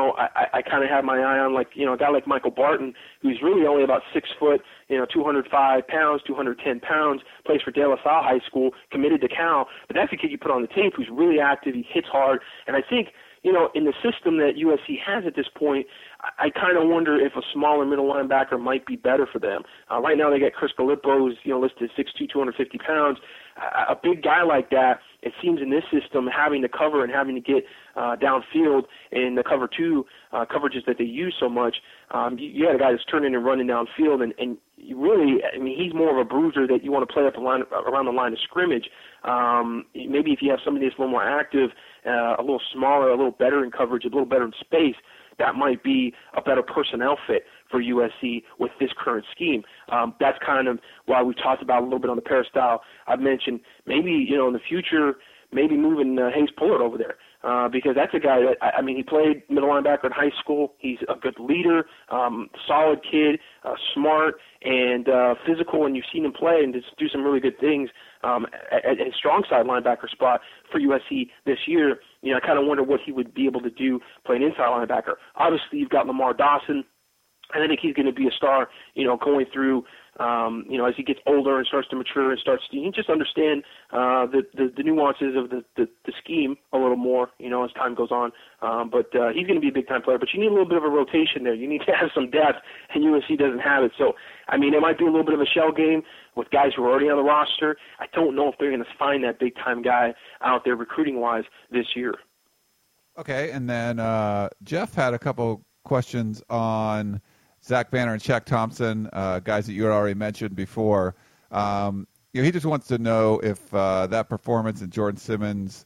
Speaker 10: I kind of have my eye on, a guy like Michael Barton, who's really only about 6 foot, 205 pounds, 210 pounds, plays for De La Salle High School, committed to Cal. But that's a kid you put on the tape who's really active. He hits hard. And I think, in the system that USC has at this point, I kind of wonder if a smaller middle linebacker might be better for them. Right now they got Chris Gallipo, who's, listed 6'2", 250 pounds. A big guy like that, it seems in this system, having to cover and having to get downfield in the cover two coverages that they use so much, you got a guy that's turning and running downfield, and really, he's more of a bruiser that you want to play up around the line of scrimmage. Maybe if you have somebody that's a little more active, a little smaller, a little better in coverage, a little better in space, that might be a better personnel fit for USC with this current scheme. That's kind of why we talked about a little bit on the peristyle. I've mentioned maybe, in the future, maybe moving Hayes Pullard over there because that's a guy that, he played middle linebacker in high school. He's a good leader, solid kid, smart, and physical, and you've seen him play and just do some really good things at his strong side linebacker spot for USC this year. I kind of wonder what he would be able to do playing inside linebacker. Obviously, you've got Lamar Dawson. And I think he's going to be a star, going through, as he gets older and starts to mature and starts to just understand the nuances of the scheme a little more, as time goes on. But he's going to be a big-time player. But you need a little bit of a rotation there. You need to have some depth, and USC doesn't have it. So, it might be a little bit of a shell game with guys who are already on the roster. I don't know if they're going to find that big-time guy out there recruiting-wise this year.
Speaker 2: Okay, and then Jeff had a couple questions on Zach Banner and Shaq Thompson, guys that you had already mentioned before. He just wants to know if that performance in Jordan Simmons'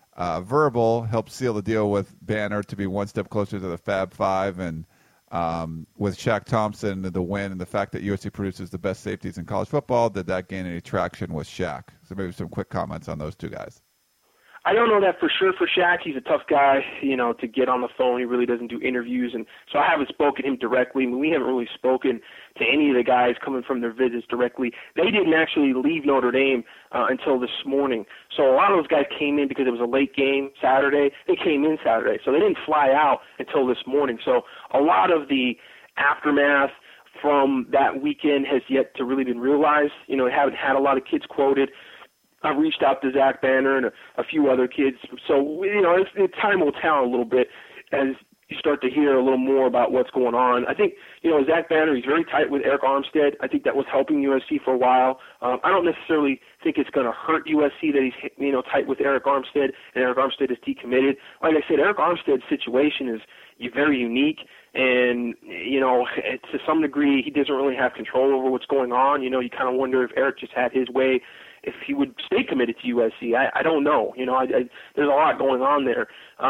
Speaker 2: verbal helped seal the deal with Banner to be one step closer to the Fab Five, and with Shaq Thompson, the win, and the fact that USC produces the best safeties in college football, did that gain any traction with Shaq? So maybe some quick comments on those two guys.
Speaker 10: I don't know that for sure for Shaq. He's a tough guy, to get on the phone. He really doesn't do interviews, and so I haven't spoken to him directly. We haven't really spoken to any of the guys coming from their visits directly. They didn't actually leave Notre Dame until this morning. So a lot of those guys came in because it was a late game Saturday. They came in Saturday, so they didn't fly out until this morning. So a lot of the aftermath from that weekend has yet to really been realized. I haven't had a lot of kids quoted. I've reached out to Zach Banner and a few other kids. So, time will tell a little bit as you start to hear a little more about what's going on. I think, Zach Banner, he's very tight with Eric Armstead. I think that was helping USC for a while. I don't necessarily think it's going to hurt USC that he's, tight with Eric Armstead, and Eric Armstead is decommitted. Like I said, Eric Armstead's situation is very unique, and, to some degree, he doesn't really have control over what's going on. You kind of wonder if Eric just had his way, if he would stay committed to USC. I don't know. There's a lot going on there.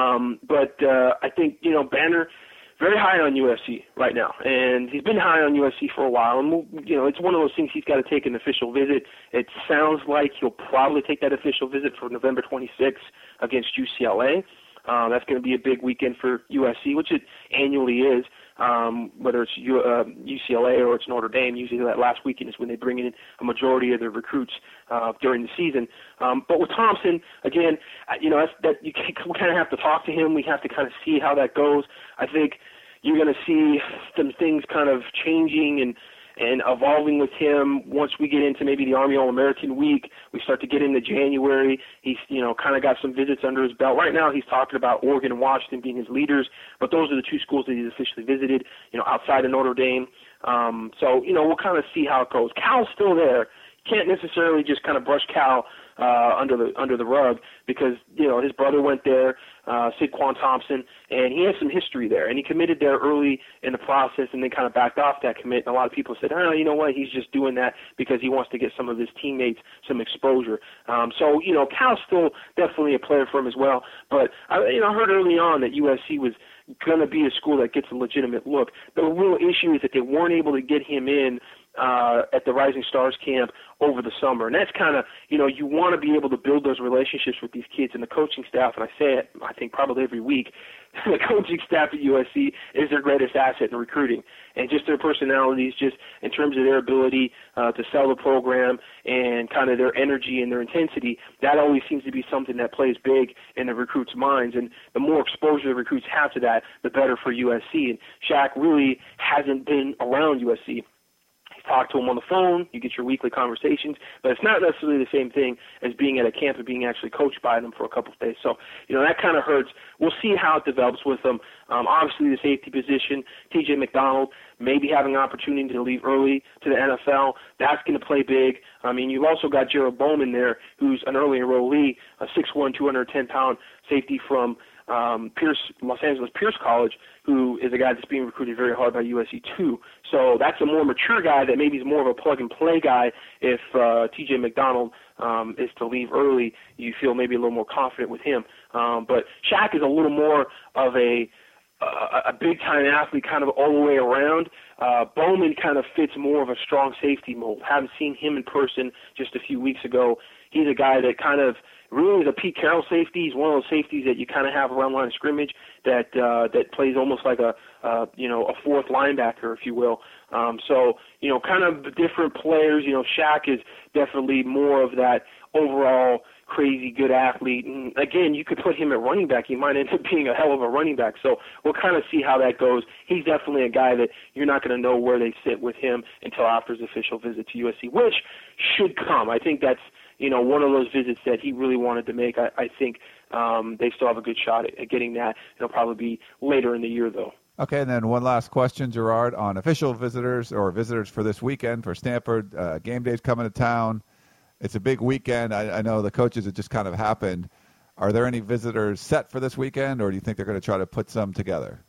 Speaker 10: But I think, Banner, very high on USC right now. And he's been high on USC for a while. And, it's one of those things he's got to take an official visit. It sounds like he'll probably take that official visit for November 26th against UCLA. That's going to be a big weekend for USC, which it annually is. Whether it's UCLA or it's Notre Dame, usually that last weekend is when they bring in a majority of their recruits during the season. But with Thompson, again, we kind of have to talk to him. We have to kind of see how that goes. I think you're going to see some things kind of changing and evolving with him once we get into maybe the Army All-American week. We start to get into January. He's, kind of got some visits under his belt. Right now he's talking about Oregon and Washington being his leaders, but those are the two schools that he's officially visited, outside of Notre Dame. So, we'll kind of see how it goes. Cal's still there. Can't necessarily just kind of brush Cal under the rug because his brother went there, Sidquan Thompson, and he has some history there, and he committed there early in the process and then kind of backed off that commit. And a lot of people said, you know what, he's just doing that because he wants to get some of his teammates some exposure. So Cal's still definitely a player for him as well. But I heard early on that USC was going to be a school that gets a legitimate look. The real issue is that they weren't able to get him in at the Rising Stars camp over the summer. And that's kind of, you want to be able to build those relationships with these kids and the coaching staff. And I say it, I think probably every week, the coaching staff at USC is their greatest asset in recruiting. And just their personalities, just in terms of their ability to sell the program and kind of their energy and their intensity, that always seems to be something that plays big in the recruits' minds. And the more exposure the recruits have to that, the better for USC. And Shaq really hasn't been around USC. Talk to him on the phone, you get your weekly conversations, but it's not necessarily the same thing as being at a camp and being actually coached by them for a couple of days. So, that kind of hurts. We'll see how it develops with them. Obviously, the safety position, TJ McDonald, maybe having an opportunity to leave early to the NFL, that's going to play big. I mean, you've also got Gerald Bowman there, who's an early enrollee, a 6'1", 210-pound safety from Los Angeles Pierce College, who is a guy that's being recruited very hard by USC too. So that's a more mature guy that maybe is more of a plug-and-play guy. If T.J. McDonald is to leave early, you feel maybe a little more confident with him. But Shaq is a little more of a big-time athlete kind of all the way around. Bowman kind of fits more of a strong safety mold. Haven't seen him in person just a few weeks ago. He's a guy that kind of really is a Pete Carroll safety. He's one of those safeties that you kind of have around line of scrimmage that plays almost like a fourth linebacker, if you will. So kind of different players. Shaq is definitely more of that overall crazy good athlete. And again, you could put him at running back. He might end up being a hell of a running back. So we'll kind of see how that goes. He's definitely a guy that you're not going to know where they sit with him until after his official visit to USC, which should come. I think that's one of those visits that he really wanted to make. I think they still have a good shot at getting that. It'll probably be later in the year, though.
Speaker 2: Okay, and then one last question, Gerard, on official visitors or visitors for this weekend for Stanford. Game day's coming to town. It's a big weekend. I know the coaches, it just kind of happened. Are there any visitors set for this weekend, or do you think they're going to try to put some together?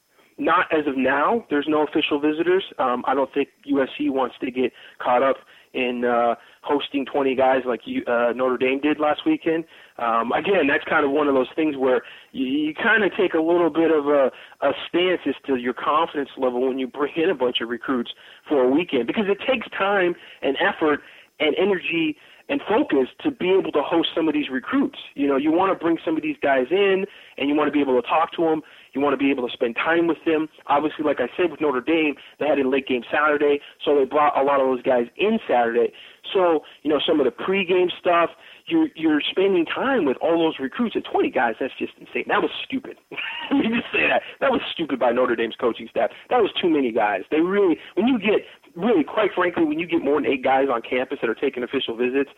Speaker 10: Not as of now. There's no official visitors. I don't think USC wants to get caught up in hosting 20 guys like Notre Dame did last weekend. Again, that's kind of one of those things where you kind of take a little bit of a stance as to your confidence level when you bring in a bunch of recruits for a weekend, because it takes time and effort and energy and focus to be able to host some of these recruits. You want to bring some of these guys in, and you want to be able to talk to them. You want to be able to spend time with them. Obviously, like I said, with Notre Dame, they had a late game Saturday, so they brought a lot of those guys in Saturday. So, some of the pregame stuff, you're spending time with all those recruits. At 20 guys, that's just insane. That was stupid. Let me just say that. That was stupid by Notre Dame's coaching staff. That was too many guys. They really, quite frankly, when you get more than 8 guys on campus that are taking official visits,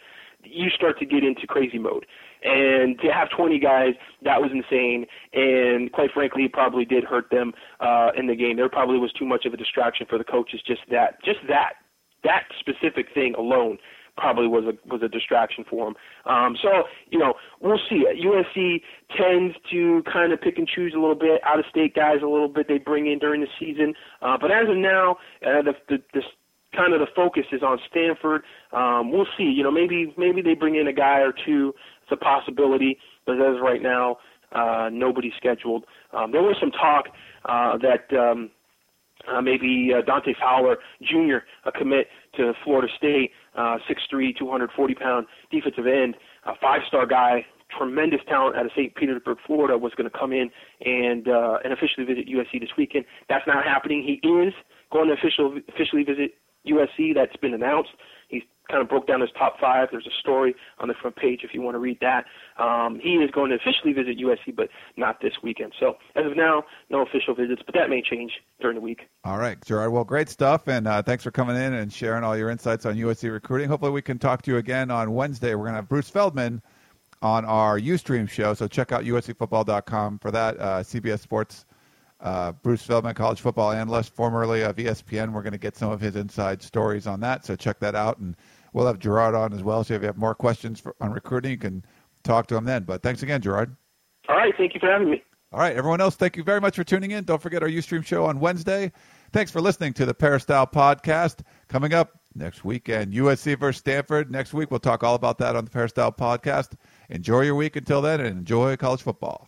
Speaker 10: you start to get into crazy mode. And to have 20 guys, that was insane. And quite frankly, it probably did hurt them in the game. There probably was too much of a distraction for the coaches. Just that specific thing alone probably was a distraction for them. So, we'll see. USC tends to kind of pick and choose a little bit, out-of-state guys a little bit they bring in during the season. But as of now, the focus is on Stanford. We'll see. Maybe they bring in a guy or two. It's a possibility, but as of right now, nobody's scheduled. There was some talk that maybe Dante Fowler Jr., a commit to Florida State, 6'3", 240-pound defensive end, a 5-star guy, tremendous talent out of St. Petersburg, Florida, was going to come in and officially visit USC this weekend. That's not happening. He is going to officially visit USC. That's been announced. He's kind of broke down his top 5. There's a story on the front page if you want to read that. He is going to officially visit USC, but not this weekend. So as of now, no official visits, but that may change during the week.
Speaker 2: All right, Gerard. Well, great stuff, and thanks for coming in and sharing all your insights on USC recruiting. Hopefully we can talk to you again on Wednesday. We're going to have Bruce Feldman on our Ustream show, so check out uscfootball.com for that. CBS Sports, Bruce Feldman, college football analyst, formerly of ESPN. We're going to get some of his inside stories on that, so check that out. And we'll have Gerard on as well, so if you have more questions on recruiting, you can talk to him then. But thanks again, Gerard.
Speaker 10: All right, thank you for having me.
Speaker 2: All right, everyone else, thank you very much for tuning in. Don't forget our Ustream show on Wednesday. Thanks for listening to the Peristyle Podcast. Coming up next weekend, USC versus Stanford. Next week, we'll talk all about that on the Peristyle Podcast. Enjoy your week until then, and enjoy college football.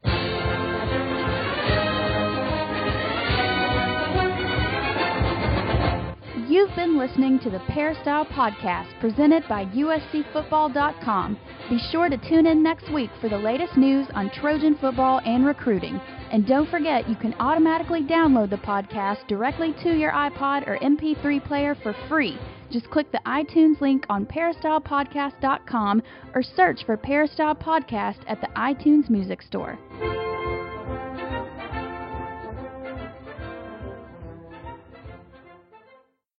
Speaker 1: You've been listening to the Peristyle Podcast presented by USCFootball.com. Be sure to tune in next week for the latest news on Trojan football and recruiting. And don't forget, you can automatically download the podcast directly to your iPod or MP3 player for free. Just click the iTunes link on peristylepodcast.com or search for Peristyle Podcast at the iTunes Music Store.